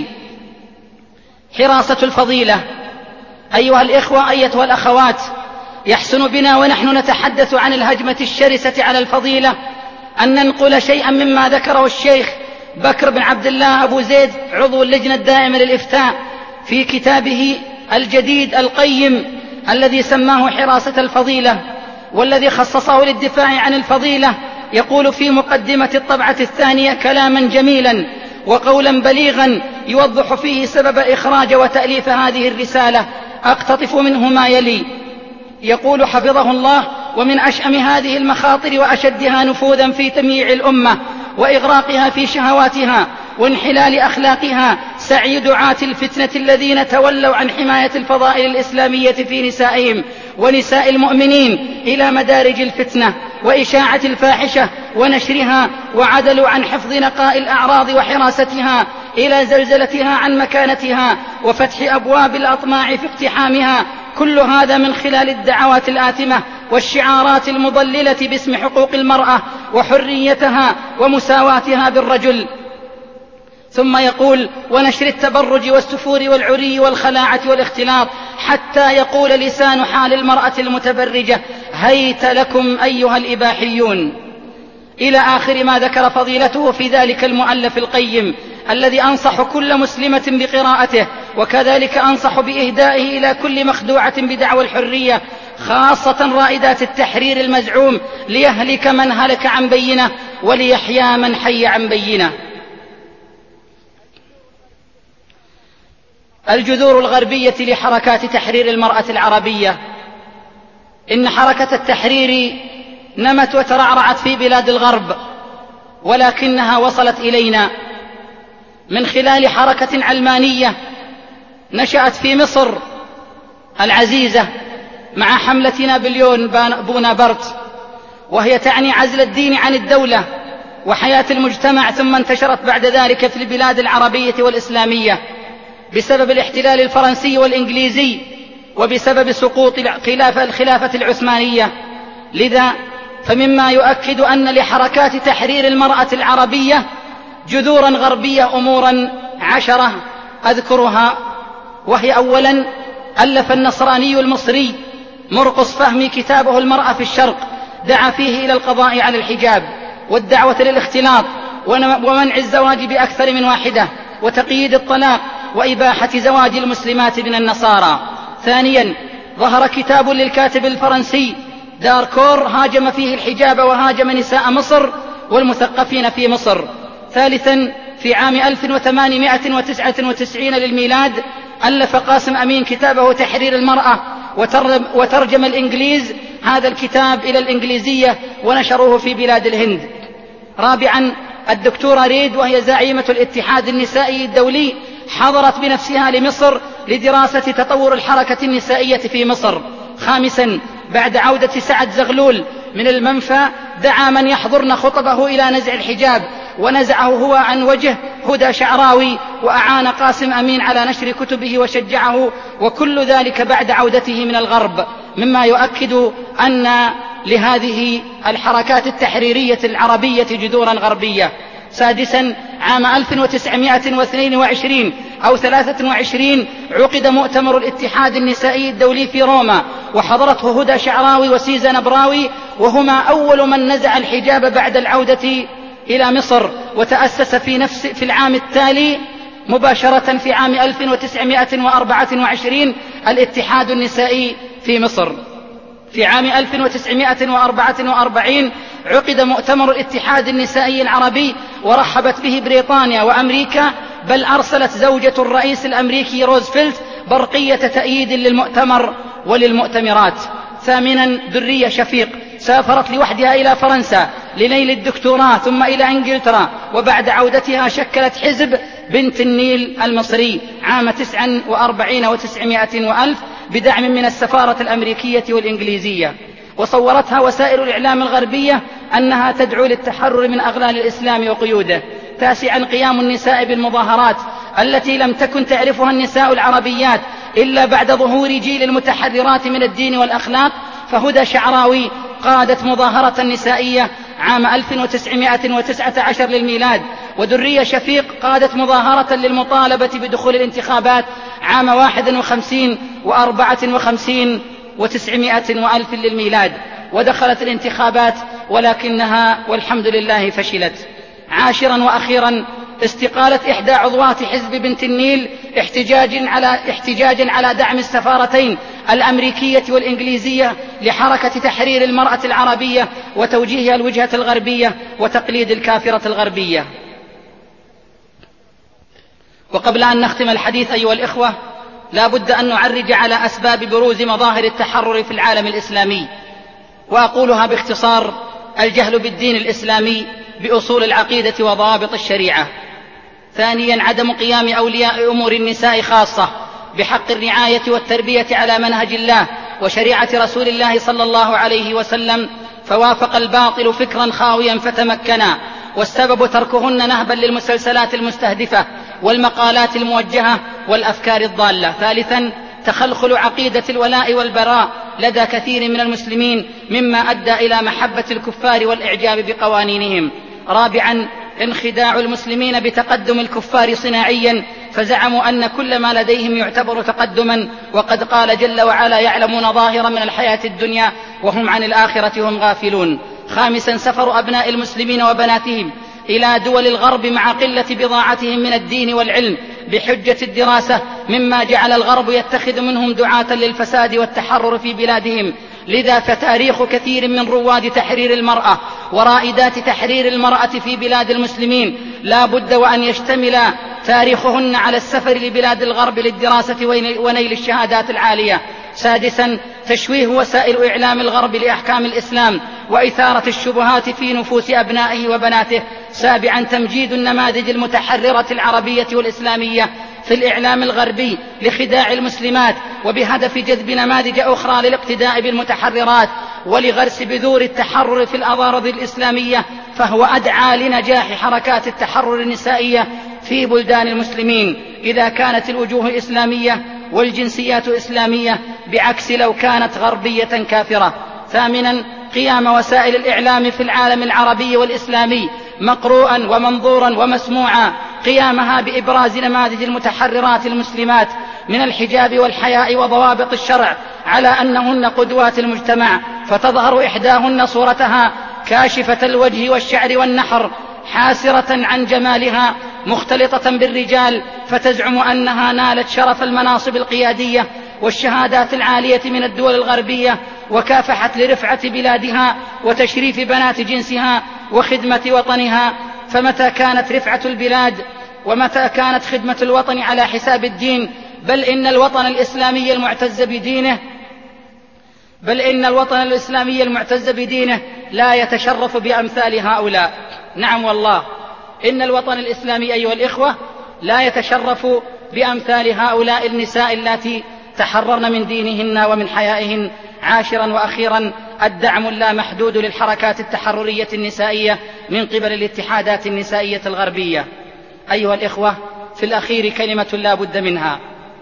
[SPEAKER 3] حراسة الفضيلة أيها الإخوة أيتها الأخوات، يحسن بنا ونحن نتحدث عن الهجمة الشرسة على الفضيلة أن ننقل شيئا مما ذكره الشيخ بكر بن عبد الله أبو زيد عضو اللجنة الدائمة للإفتاء في كتابه الجديد القيم الذي سماه حراسة الفضيلة، والذي خصصه للدفاع عن الفضيلة. يقول في مقدمة الطبعة الثانية كلاما جميلا وقولا بليغا يوضح فيه سبب إخراج وتأليف هذه الرسالة، أقتطف منه ما يلي. يقول حفظه الله: ومن أشأم هذه المخاطر وأشدها نفوذا في تمييع الأمة وإغراقها في شهواتها وانحلال أخلاقها سعي دعاة الفتنة الذين تولوا عن حماية الفضائل الإسلامية في نسائهم ونساء المؤمنين إلى مدارج الفتنة وإشاعة الفاحشة ونشرها، وعدلوا عن حفظ نقاء الأعراض وحراستها إلى زلزلتها عن مكانتها وفتح أبواب الأطماع في اقتحامها. كل هذا من خلال الدعوات الآثمة والشعارات المضللة باسم حقوق المرأة وحريتها ومساواتها بالرجل. ثم يقول: ونشر التبرج والسفور والعري والخلاعة والاختلاط، حتى يقول لسان حال المرأة المتبرجة: هيت لكم أيها الإباحيون، إلى آخر ما ذكر فضيلته في ذلك المؤلف القيم الذي أنصح كل مسلمة بقراءته، وكذلك أنصح بإهدائه إلى كل مخدوعة بدعوى الحرية، خاصة رائدات التحرير المزعوم، ليهلك من هلك عن بينة وليحيى من حي عن بينة. الجذور الغربية لحركات تحرير المرأة العربية. إن حركة التحرير نمت وترعرعت في بلاد الغرب، ولكنها وصلت إلينا من خلال حركة علمانية نشأت في مصر العزيزة مع حملة نابليون بونابرت، وهي تعني عزل الدين عن الدولة وحياة المجتمع، ثم انتشرت بعد ذلك في البلاد العربية والإسلامية بسبب الاحتلال الفرنسي والإنجليزي وبسبب سقوط الخلافة العثمانية. لذا فمما يؤكد أن لحركات تحرير المرأة العربية جذورا غربية أمورا عشرة أذكرها، وهي أولا ألف النصراني المصري مرقس فهمي كتابه المرأة في الشرق، دعا فيه إلى القضاء على الحجاب والدعوة للاختلاط ومنع الزواج بأكثر من واحدة وتقييد الطلاق وإباحة زواج المسلمات من النصارى. ثانيا ظهر كتاب للكاتب الفرنسي داركور هاجم فيه الحجاب وهاجم نساء مصر والمثقفين في مصر. ثالثا في عام ألف وثمانمائة وتسعة وتسعين للميلاد ألف قاسم أمين كتابه تحرير المرأة وترجم الإنجليز هذا الكتاب إلى الإنجليزية ونشروه في بلاد الهند. رابعا الدكتورة ريد وهي زعيمة الاتحاد النسائي الدولي حضرت بنفسها لمصر لدراسة تطور الحركة النسائية في مصر. خامسا بعد عودة سعد زغلول من المنفى دعا من يحضرن خطبه إلى نزع الحجاب ونزعه هو عن وجه هدى شعراوي وأعان قاسم أمين على نشر كتبه وشجعه، وكل ذلك بعد عودته من الغرب، مما يؤكد أن لهذه الحركات التحريرية العربية جذورا غربية. سادسا عام ألف وتسعمائة واثنين وعشرين أو ثلاثة وعشرين عقد مؤتمر الاتحاد النسائي الدولي في روما وحضرته هدى شعراوي وسيزا نبراوي، وهما أول من نزع الحجاب بعد العودة إلى مصر. وتأسس في نفس في العام التالي مباشرة في عام ألف وتسعمائة وأربعة وعشرين الاتحاد النسائي في مصر. في عام ألف وتسعمائة وأربعة وأربعين عقد مؤتمر الاتحاد النسائي العربي ورحبت به بريطانيا وأمريكا، بل أرسلت زوجة الرئيس الأمريكي روزفلت برقية تأييد للمؤتمر وللمؤتمرات. ثامنا درية شفيق سافرت لوحدها إلى فرنسا لنيل الدكتوراه ثم إلى إنجلترا، وبعد عودتها شكلت حزب بنت النيل المصري عام تسع وأربعين وتسعمائة وألف بدعم من السفارة الأمريكية والإنجليزية، وصورتها وسائل الإعلام الغربية أنها تدعو للتحرر من أغلال الإسلام وقيوده. تاسعا قيام النساء بالمظاهرات التي لم تكن تعرفها النساء العربيات إلا بعد ظهور جيل المتحررات من الدين والأخلاق، فهدى شعراوي قادت مظاهرة نسائية عام ألف وتسعمائة وتسعة عشر للميلاد، ودرية شفيق قادت مظاهرة للمطالبة بدخول الانتخابات عام واحد وخمسين وأربعة وخمسين وتسعمائة وألف للميلاد، ودخلت الانتخابات ولكنها والحمد لله فشلت. عاشرا وأخيرا استقالة إحدى عضوات حزب بنت النيل احتجاجا على, احتجاجا على دعم السفارتين الأمريكية والإنجليزية لحركة تحرير المرأة العربية وتوجيهها الوجهة الغربية وتقليد الكافرة الغربية. وقبل أن نختم الحديث أيها الإخوة، لا بد أن نعرج على أسباب بروز مظاهر التحرر في العالم الإسلامي، وأقولها باختصار: الجهل بالدين الإسلامي بأصول العقيدة وضوابط الشريعة. ثانيا عدم قيام أولياء أمور النساء خاصة بحق الرعاية والتربية على منهج الله وشريعة رسول الله صلى الله عليه وسلم، فوافق الباطل فكرا خاويا فتمكنا، والسبب تركهن نهبا للمسلسلات المستهدفة والمقالات الموجهة والأفكار الضالة. ثالثا تخلخل عقيدة الولاء والبراء لدى كثير من المسلمين مما أدى إلى محبة الكفار والإعجاب بقوانينهم. رابعا انخداع المسلمين بتقدم الكفار صناعيا، فزعموا أن كل ما لديهم يعتبر تقدما، وقد قال جل وعلا: يعلمون ظاهرا من الحياة الدنيا وهم عن الآخرة هم غافلون. خامسا سفر أبناء المسلمين وبناتهم إلى دول الغرب مع قلة بضاعتهم من الدين والعلم بحجة الدراسة، مما جعل الغرب يتخذ منهم دعاة للفساد والتحرر في بلادهم. لذا فتاريخ كثير من رواد تحرير المرأة ورائدات تحرير المرأة في بلاد المسلمين لا بد وأن يشتمل تاريخهن على السفر لبلاد الغرب للدراسة ونيل الشهادات العالية. سادسا تشويه وسائل إعلام الغرب لأحكام الإسلام وإثارة الشبهات في نفوس أبنائه وبناته. سابعا تمجيد النماذج المتحررة العربية والإسلامية في الإعلام الغربي لخداع المسلمات وبهدف جذب نماذج أخرى للاقتداء بالمتحررات ولغرس بذور التحرر في الأضارب الإسلامية، فهو أدعى لنجاح حركات التحرر النسائية في بلدان المسلمين إذا كانت الوجوه إسلامية والجنسيات إسلامية، بعكس لو كانت غربية كافرة. ثامنا قيام وسائل الإعلام في العالم العربي والإسلامي مقروءا ومنظورا ومسموعا قيامها بإبراز نماذج المتحررات المسلمات من الحجاب والحياء وضوابط الشرع على أنهن قدوات المجتمع، فتظهر إحداهن صورتها كاشفة الوجه والشعر والنحر حاسرة عن جمالها مختلطة بالرجال، فتزعم أنها نالت شرف المناصب القيادية والشهادات العالية من الدول الغربية، وكافحت لرفعة بلادها وتشريف بنات جنسها وخدمة وطنها. فمتى كانت رفعة البلاد ومتى كانت خدمة الوطن على حساب الدين، بل إن الوطن الإسلامي المعتز بدينه بل إن الوطن الإسلامي المعتز بدينه لا يتشرف بأمثال هؤلاء. نعم والله، إن الوطن الإسلامي أيها الإخوة لا يتشرف بأمثال هؤلاء النساء اللاتي تحررن من دينهن ومن حيائهن. عاشرا وأخيرا، الدعم اللامحدود للحركات التحررية النسائية من قبل الاتحادات النسائية الغربية. أيها الإخوة، في الأخير كلمة لا بد منها،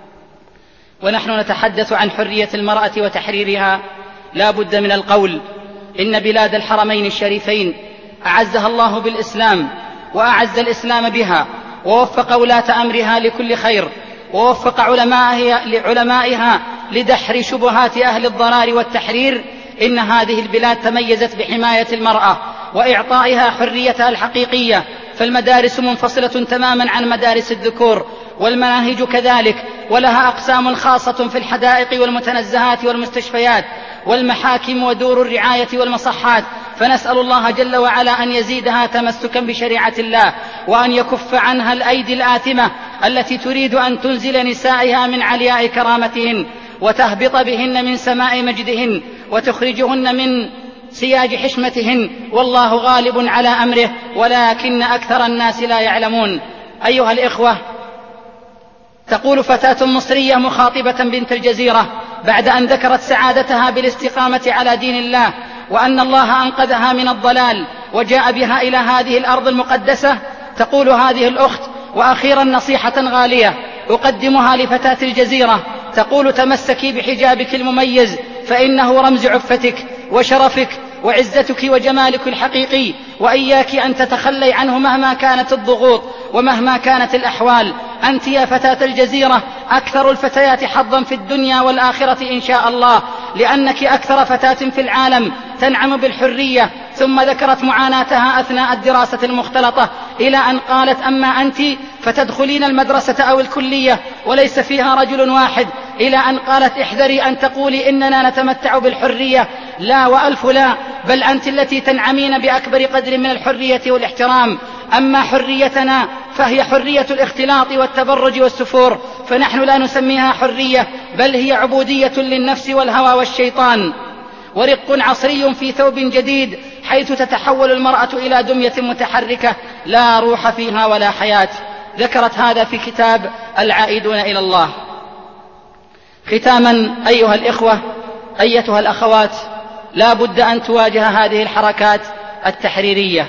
[SPEAKER 3] ونحن نتحدث عن حرية المرأة وتحريرها. لا بد من القول إن بلاد الحرمين الشريفين أعزها الله بالإسلام وأعز الإسلام بها، ووفق ولاة أمرها لكل خير، ووفق علمائها لدحر شبهات أهل الضلال والتحرير. إن هذه البلاد تميزت بحماية المرأة وإعطائها حريتها الحقيقية، فالمدارس منفصلة تماما عن مدارس الذكور، والمناهج كذلك، ولها أقسام خاصة في الحدائق والمتنزهات والمستشفيات والمحاكم ودور الرعاية والمصحات. فنسأل الله جل وعلا أن يزيدها تمسكا بشريعة الله، وأن يكف عنها الأيدي الآثمة التي تريد أن تنزل نسائها من علياء كرامتهن وتهبط بهن من سماء مجدهن وتخرجهن من سياج حشمتهن، والله غالب على أمره ولكن أكثر الناس لا يعلمون. أيها الإخوة، تقول فتاة مصرية مخاطبة بنت الجزيرة بعد أن ذكرت سعادتها بالاستقامة على دين الله، وأن الله أنقذها من الضلال وجاء بها إلى هذه الأرض المقدسة، تقول هذه الأخت: وأخيرا نصيحة غالية أقدمها لفتاة الجزيرة، تقول: تمسكي بحجابك المميز، فإنه رمز عفتك وشرفك وعزتك وجمالك الحقيقي، وإياك أن تتخلي عنه مهما كانت الضغوط ومهما كانت الأحوال. أنت يا فتاة الجزيرة أكثر الفتيات حظا في الدنيا والآخرة إن شاء الله، لأنك أكثر فتاة في العالم تنعم بالحرية. ثم ذكرت معاناتها أثناء الدراسة المختلطة إلى أن قالت: أما أنت فتدخلين المدرسة أو الكلية وليس فيها رجل واحد، إلى أن قالت: احذري أن تقولي إننا نتمتع بالحرية، لا وألف لا، بل أنت التي تنعمين بأكبر قدر من الحرية والاحترام. أما حريتنا فهي حرية الاختلاط والتبرج والسفور، فنحن لا نسميها حرية، بل هي عبودية للنفس والهوى والشيطان، ورق عصري في ثوب جديد، حيث تتحول المرأة إلى دمية متحركة لا روح فيها ولا حياة. ذكرت هذا في كتاب العائدون إلى الله. ختاما أيها الإخوة، أيتها الأخوات، لا بد أن تواجه هذه الحركات التحريرية.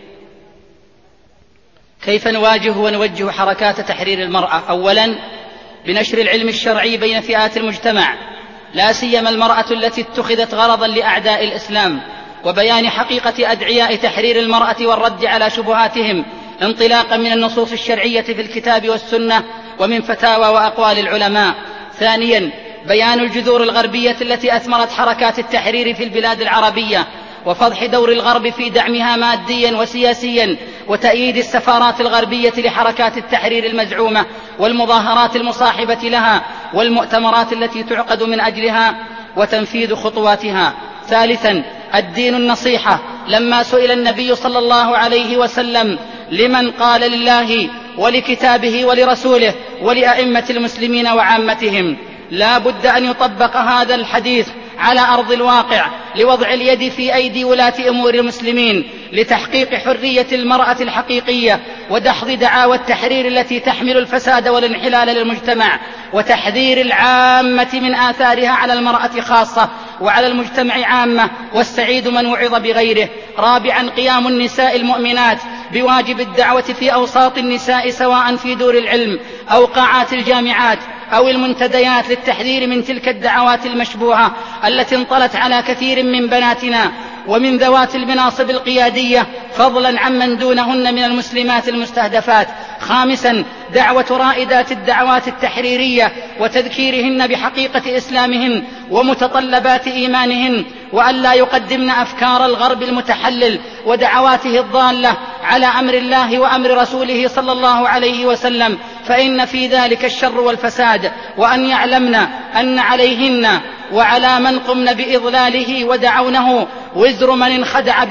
[SPEAKER 3] كيف نواجه ونوجه حركات تحرير المرأة؟ أولا، بنشر العلم الشرعي بين فئات المجتمع، لا سيما المرأة التي اتخذت غرضا لأعداء الإسلام، وبيان حقيقة أدعياء تحرير المرأة والرد على شبهاتهم انطلاقا من النصوص الشرعية في الكتاب والسنة ومن فتاوى وأقوال العلماء. ثانيا، بيان الجذور الغربية التي أثمرت حركات التحرير في البلاد العربية، وفضح دور الغرب في دعمها ماديا وسياسيا، وتأييد السفارات الغربية لحركات التحرير المزعومة، والمظاهرات المصاحبة لها، والمؤتمرات التي تعقد من أجلها، وتنفيذ خطواتها. ثالثا، الدين النصيحة. لما سئل النبي صلى الله عليه وسلم: لمن؟ قال: لله ولكتابه ولرسوله ولأئمة المسلمين وعامتهم. لا بد أن يطبق هذا الحديث على أرض الواقع لوضع اليد في أيدي ولاة أمور المسلمين لتحقيق حرية المرأة الحقيقية، ودحض دعاوى التحرير التي تحمل الفساد والانحلال للمجتمع، وتحذير العامة من آثارها على المرأة خاصة وعلى المجتمع عامة، والسعيد من وعظ بغيره. رابعا، قيام النساء المؤمنات بواجب الدعوة في أوساط النساء، سواء في دور العلم أو قاعات الجامعات أو المنتديات، للتحذير من تلك الدعوات المشبوهة التي انطلت على كثير من بناتنا ومن ذوات المناصب القيادية فضلا عمن دونهن من المسلمات المستهدفات. خامسا دعوة رائدات الدعوات التحريرية وتذكيرهن بحقيقة إسلامهن ومتطلبات إيمانهن، وأن لا يقدمن أفكار الغرب المتحلل ودعواته الضالة على أمر الله وأمر رسوله صلى الله عليه وسلم، فإن في ذلك الشر والفساد. وأن يعلمن أن عليهن وعلى من قمن بإضلاله ودعونه وزر من انخدع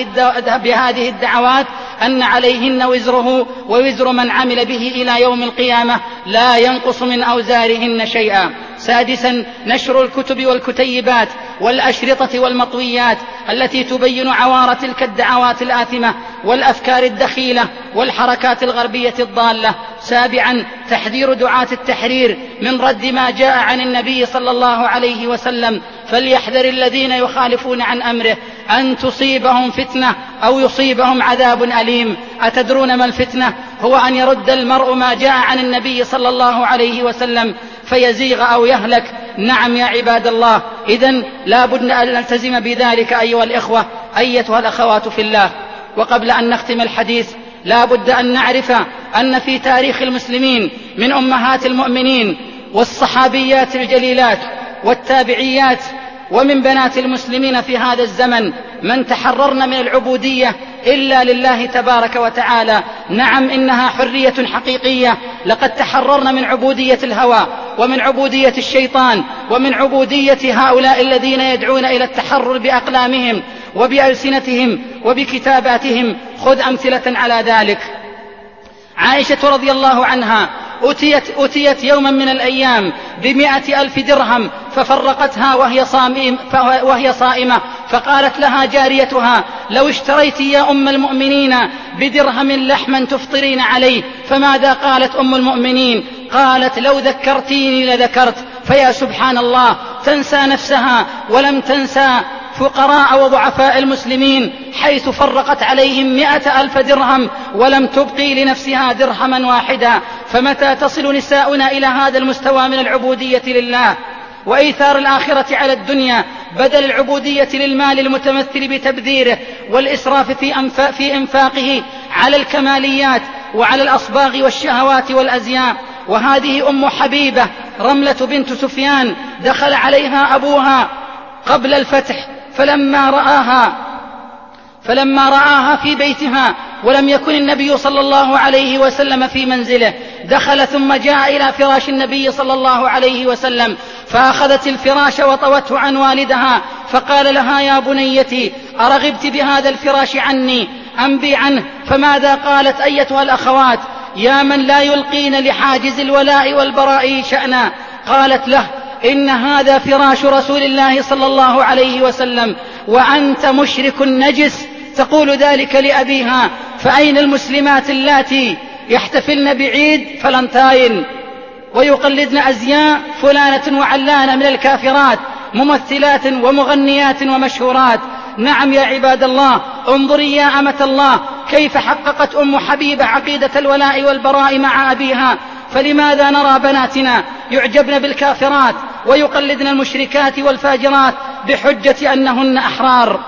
[SPEAKER 3] بهذه الدعوات، أن عليهن وزره ووزر من عمل به إلى يوم القيامة لا ينقص من أوزارهن شيئا. سادسا نشر الكتب والكتيبات والأشرطة والمطويات التي تبين عوار تلك الدعوات الآثمة والأفكار الدخيلة والحركات الغربية الضالة. سابعا تحذير دعاة التحرير من رد ما جاء عن النبي صلى الله عليه وسلم، فليحذر الذين يخالفون عن أمره أن تصيبهم فتنة أو يصيبهم عذاب أليم. أتدرون ما الفتنة؟ هو أن يرد المرء ما جاء عن النبي صلى الله عليه وسلم فيزيغ أو يهلك. نعم يا عباد الله، إذن لا بد أن نلتزم بذلك أيها الإخوة أيتها الأخوات في الله. وقبل أن نختم الحديث لا بد أن نعرف أن في تاريخ المسلمين من أمهات المؤمنين والصحابيات الجليلات والتابعيات ومن بنات المسلمين في هذا الزمن من تحررن من العبودية إلا لله تبارك وتعالى. نعم إنها حرية حقيقية، لقد تحررن من عبودية الهوى ومن عبودية الشيطان ومن عبودية هؤلاء الذين يدعون إلى التحرر بأقلامهم وبألسنتهم وبكتاباتهم. خذ أمثلة على ذلك. عائشة رضي الله عنها أتيت, أتيت يوما من الأيام بمئة ألف درهم ففرقتها وهي, صائم وهي صائمة، فقالت لها جاريتها: لو اشتريت يا أم المؤمنين بدرهم لحما تفطرين عليه. فماذا قالت أم المؤمنين؟ قالت: لو ذكرتيني لذكرت. فيا سبحان الله، تنسى نفسها ولم تنسى فقراء وضعفاء المسلمين، حيث فرقت عليهم مئة ألف درهم ولم تبقي لنفسها درهما واحدا. فمتى تصل نساؤنا إلى هذا المستوى من العبودية لله وإيثار الآخرة على الدنيا بدل العبودية للمال المتمثل بتبذيره والإسراف في, أنفا في إنفاقه على الكماليات وعلى الأصباغ والشهوات والأزياء؟ وهذه أم حبيبة رملة بنت سفيان دخل عليها أبوها قبل الفتح فلما رآها فلما رآها في بيتها ولم يكن النبي صلى الله عليه وسلم في منزله دخل ثم جاء إلى فراش النبي صلى الله عليه وسلم فأخذت الفراش وطوته عن والدها فقال لها: يا بنيتي، أرغبت بهذا الفراش عني أم بي عنه؟ فماذا قالت أيتها الأخوات؟ يا من لا يلقين لحاجز الولاء والبراء شأنا. قالت له: إن هذا فراش رسول الله صلى الله عليه وسلم وأنت مشرك نجس. تقول ذلك لأبيها. فأين المسلمات اللاتي يحتفلن بعيد فلنتاين ويقلدن أزياء فلانة وعلانة من الكافرات ممثلات ومغنيات ومشهورات؟ نعم يا عباد الله، انظري يا أمة الله كيف حققت أم حبيبة عقيدة الولاء والبراء مع أبيها. فلماذا نرى بناتنا يعجبن بالكافرات ويقلدن المشركات والفاجرات بحجة أنهن أحرار؟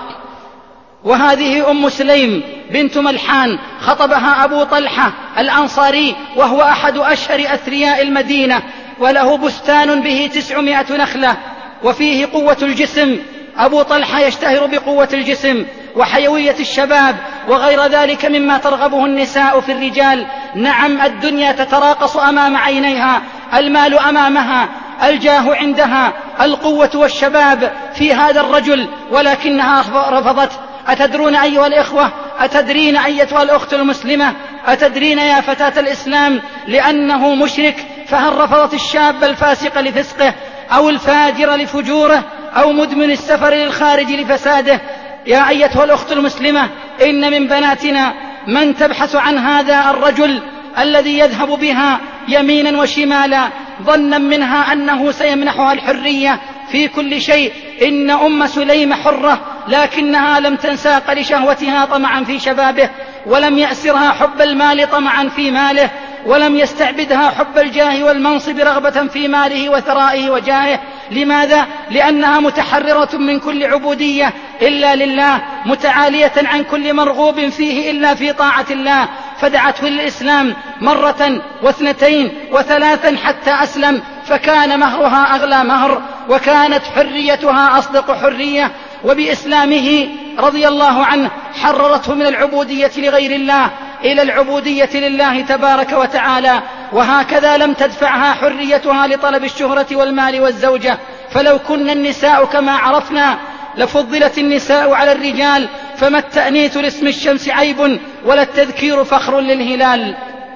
[SPEAKER 3] وهذه أم سليم بنت ملحان خطبها أبو طلحة الأنصاري وهو أحد أشهر أثرياء المدينة، وله بستان به تسعمائة نخلة وفيه قوة الجسم. أبو طلحة يشتهر بقوة الجسم وحيوية الشباب وغير ذلك مما ترغبه النساء في الرجال. نعم الدنيا تتراقص أمام عينيها، المال أمامها، الجاه عندها، القوة والشباب في هذا الرجل، ولكنها رفضت. أتدرون أيها الإخوة، أتدرين أيتها الأخت المسلمة، أتدرين يا فتاة الإسلام لأنه مشرك فهل رفضت الشاب الفاسق لفسقه أو الفاجر لفجوره أو مدمن السفر للخارج لفساده؟ يا أيتها الأخت المسلمة، إن من بناتنا من تبحث عن هذا الرجل الذي يذهب بها يمينا وشمالا ظنا منها أنه سيمنحها الحرية في كل شيء. إن أم سليم حرة، لكنها لم تنساق لشهوتها طمعا في شبابه، ولم يأسرها حب المال طمعا في ماله، ولم يستعبدها حب الجاه والمنصب رغبة في ماله وثرائه وجاهه. لماذا؟ لأنها متحررة من كل عبودية إلا لله، متعالية عن كل مرغوب فيه إلا في طاعة الله، فدعته للإسلام مرة واثنتين وثلاثا حتى أسلم، فكان مهرها أغلى مهر، وكانت حريتها أصدق حرية. وبإسلامه رضي الله عنه حررته من العبودية لغير الله إلى العبودية لله تبارك وتعالى. وهكذا لم تدفعها حريتها لطلب الشهرة والمال والزوجة، فلو كن النساء كما عرفنا لفضلت النساء على الرجال، فما التأنيث لاسم الشمس عيب ولا التذكير فخر للهلال.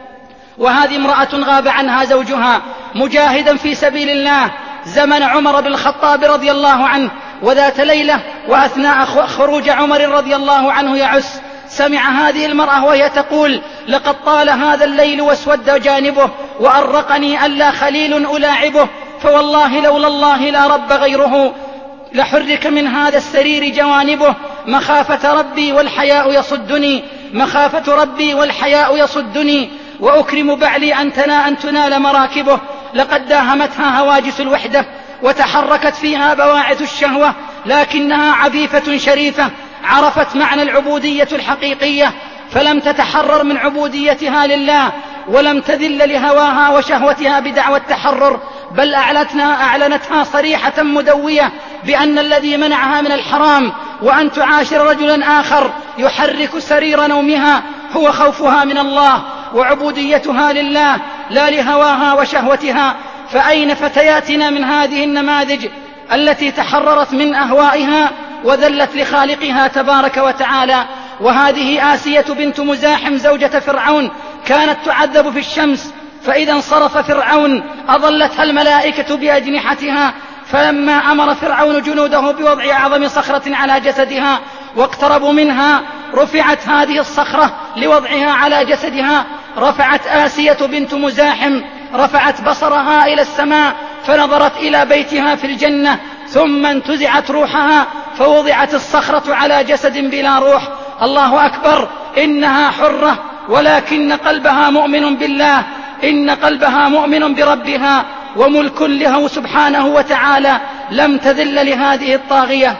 [SPEAKER 3] وهذه امرأة غاب عنها زوجها مجاهدا في سبيل الله زمن عمر بن الخطاب رضي الله عنه، وذات ليلة وأثناء خروج عمر رضي الله عنه يعس سمع هذه المرأة وهي تقول: لقد طال هذا الليل واسود جانبه وأرقني ألا خليل ألاعبه، فوالله لولا الله لا رب غيره لحرك من هذا السرير جوانبه، مخافة ربي والحياء يصدني مخافة ربي والحياء يصدني وأكرم بعلي أن تنال مراكبه. لقد داهمتها هواجس الوحدة وتحركت فيها بواعث الشهوة، لكنها عفيفة شريفة عرفت معنى العبودية الحقيقية، فلم تتحرر من عبوديتها لله ولم تذل لهواها وشهوتها بدعوى التحرر، بل أعلنتها صريحة مدوية بأن الذي منعها من الحرام وأن تعاشر رجلا آخر يحرك سرير نومها هو خوفها من الله وعبوديتها لله لا لهواها وشهوتها. فأين فتياتنا من هذه النماذج التي تحررت من أهوائها وذلت لخالقها تبارك وتعالى؟ وهذه آسية بنت مزاحم زوجة فرعون كانت تعذب في الشمس، فإذا انصرف فرعون أظلتها الملائكة بأجنحتها، فلما أمر فرعون جنوده بوضع أعظم صخرة على جسدها واقتربوا منها رفعت هذه الصخرة لوضعها على جسدها، رفعت آسية بنت مزاحم رفعت بصرها إلى السماء فنظرت إلى بيتها في الجنة، ثم انتزعت روحها فوضعت الصخرة على جسد بلا روح. الله أكبر، إنها حرة ولكن قلبها مؤمن بالله، إن قلبها مؤمن بربها وملك له سبحانه وتعالى. لم تذل لهذه الطاغية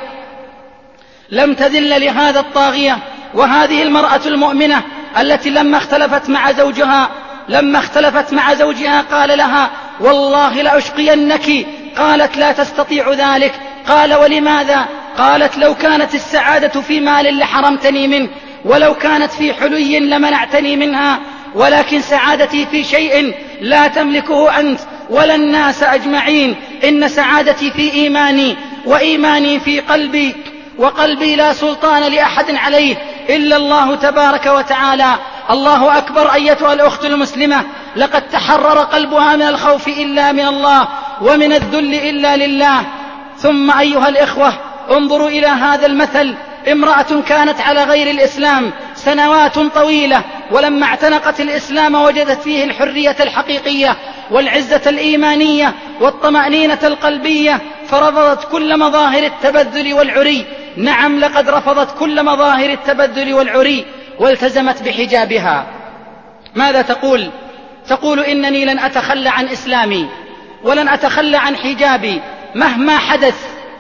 [SPEAKER 3] لم تذل لهذا الطاغية. وهذه المرأة المؤمنة التي لما اختلفت مع زوجها لما اختلفت مع زوجها قال لها: والله لأشقينك. قالت: لا تستطيع ذلك. قال: ولماذا؟ قالت: لو كانت السعادة في مال لحرمتني منه، ولو كانت في حلي لمنعتني منها، ولكن سعادتي في شيء لا تملكه أنت ولا الناس أجمعين. إن سعادتي في إيماني، وإيماني في قلبي، وقلبي لا سلطان لأحد عليه إلا الله تبارك وتعالى. الله أكبر أيتها الأخت المسلمة، لقد تحرر قلبها من الخوف إلا من الله ومن الذل إلا لله. ثم أيها الإخوة انظروا إلى هذا المثل، امرأة كانت على غير الإسلام سنوات طويلة، ولما اعتنقت الإسلام وجدت فيه الحرية الحقيقية والعزة الإيمانية والطمأنينة القلبية، فرفضت كل مظاهر التبذل والعري. نعم، لقد رفضت كل مظاهر التبذل والعري والتزمت بحجابها. ماذا تقول؟ تقول: إنني لن أتخلى عن إسلامي ولن أتخلى عن حجابي مهما حدث.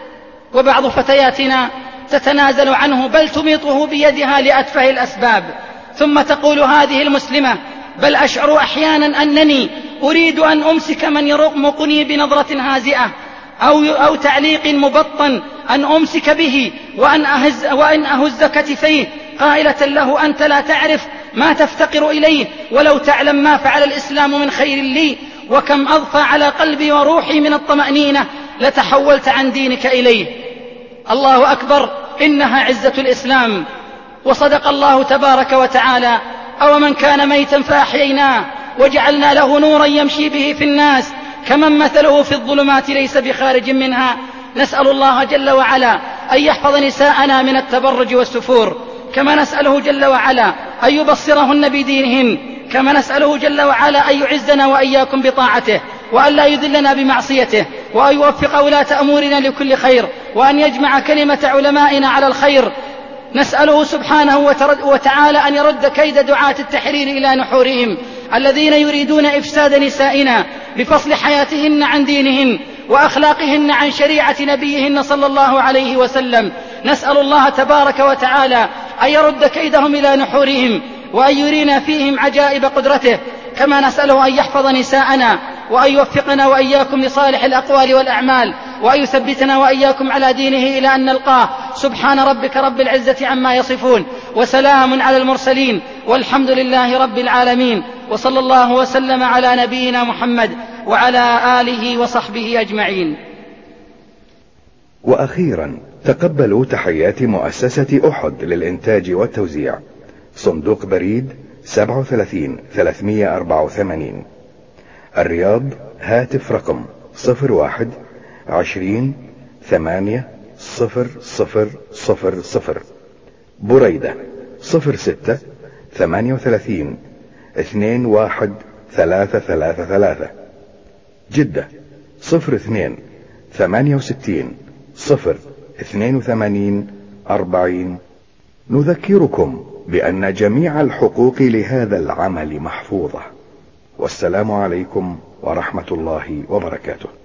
[SPEAKER 3] وبعض فتياتنا تتنازل عنه بل تميطه بيدها لأتفه الأسباب. ثم تقول هذه المسلمة: بل أشعر أحيانا أنني أريد أن أمسك من يرمقني بنظرة هازئة أو, أو تعليق مبطن، أن أمسك به وأن أهز, وأن أهز كتفيه قائلة له: أنت لا تعرف ما تفتقر إليه، ولو تعلم ما فعل الإسلام من خير لي وكم أضفى على قلبي وروحي من الطمأنينة لتحولت عن دينك إليه. الله أكبر، إنها عزة الإسلام. وصدق الله تبارك وتعالى: أو من كان ميتا فأحييناه وجعلنا له نورا يمشي به في الناس كمن مثله في الظلمات ليس بخارج منها. نسأل الله جل وعلا أن يحفظ نساءنا من التبرج والسفور، كما نسأله جل وعلا أن يبصرهن بدينهن، كما نسأله جل وعلا أن يعزنا وإياكم بطاعته، وأن لا يذلنا بمعصيته، وأن يوفق ولاة أمورنا لكل خير، وأن يجمع كلمة علمائنا على الخير. نسأله سبحانه وتعالى أن يرد كيد دعاة التحرير إلى نحورهم الذين يريدون إفساد نسائنا بفصل حياتهن عن دينهن وأخلاقهن عن شريعة نبيهن صلى الله عليه وسلم. نسأل الله تبارك وتعالى أن يرد كيدهم إلى نحورهم وأن يرينا فيهم عجائب قدرته، كما نسأله أن يحفظ نساءنا وأن يوفقنا وإياكم لصالح الأقوال والأعمال، وأن يثبتنا وإياكم على دينه إلى أن نلقاه. سبحان ربك رب العزة عما يصفون، وسلام على المرسلين، والحمد لله رب العالمين، وصلى الله وسلم على نبينا محمد وعلى آله وصحبه أجمعين.
[SPEAKER 1] وأخيرا تقبلوا تحيات مؤسسة أحد للإنتاج والتوزيع، صندوق بريد سبعة وثلاثين ثلاثمائة وأربعة وثمانين، الرياض، هاتف رقم صفر واحد عشرين ثمانية صفر صفر صفر صفر، بريدة صفر ستة ثمانية وثلاثين اثنين واحد ثلاثة ثلاثة ثلاثة، جدة صفر اثنين ثمانية وستين صفر اثنين وثمانين أربعين. نذكركم بأن جميع الحقوق لهذا العمل محفوظة، والسلام عليكم ورحمة الله وبركاته.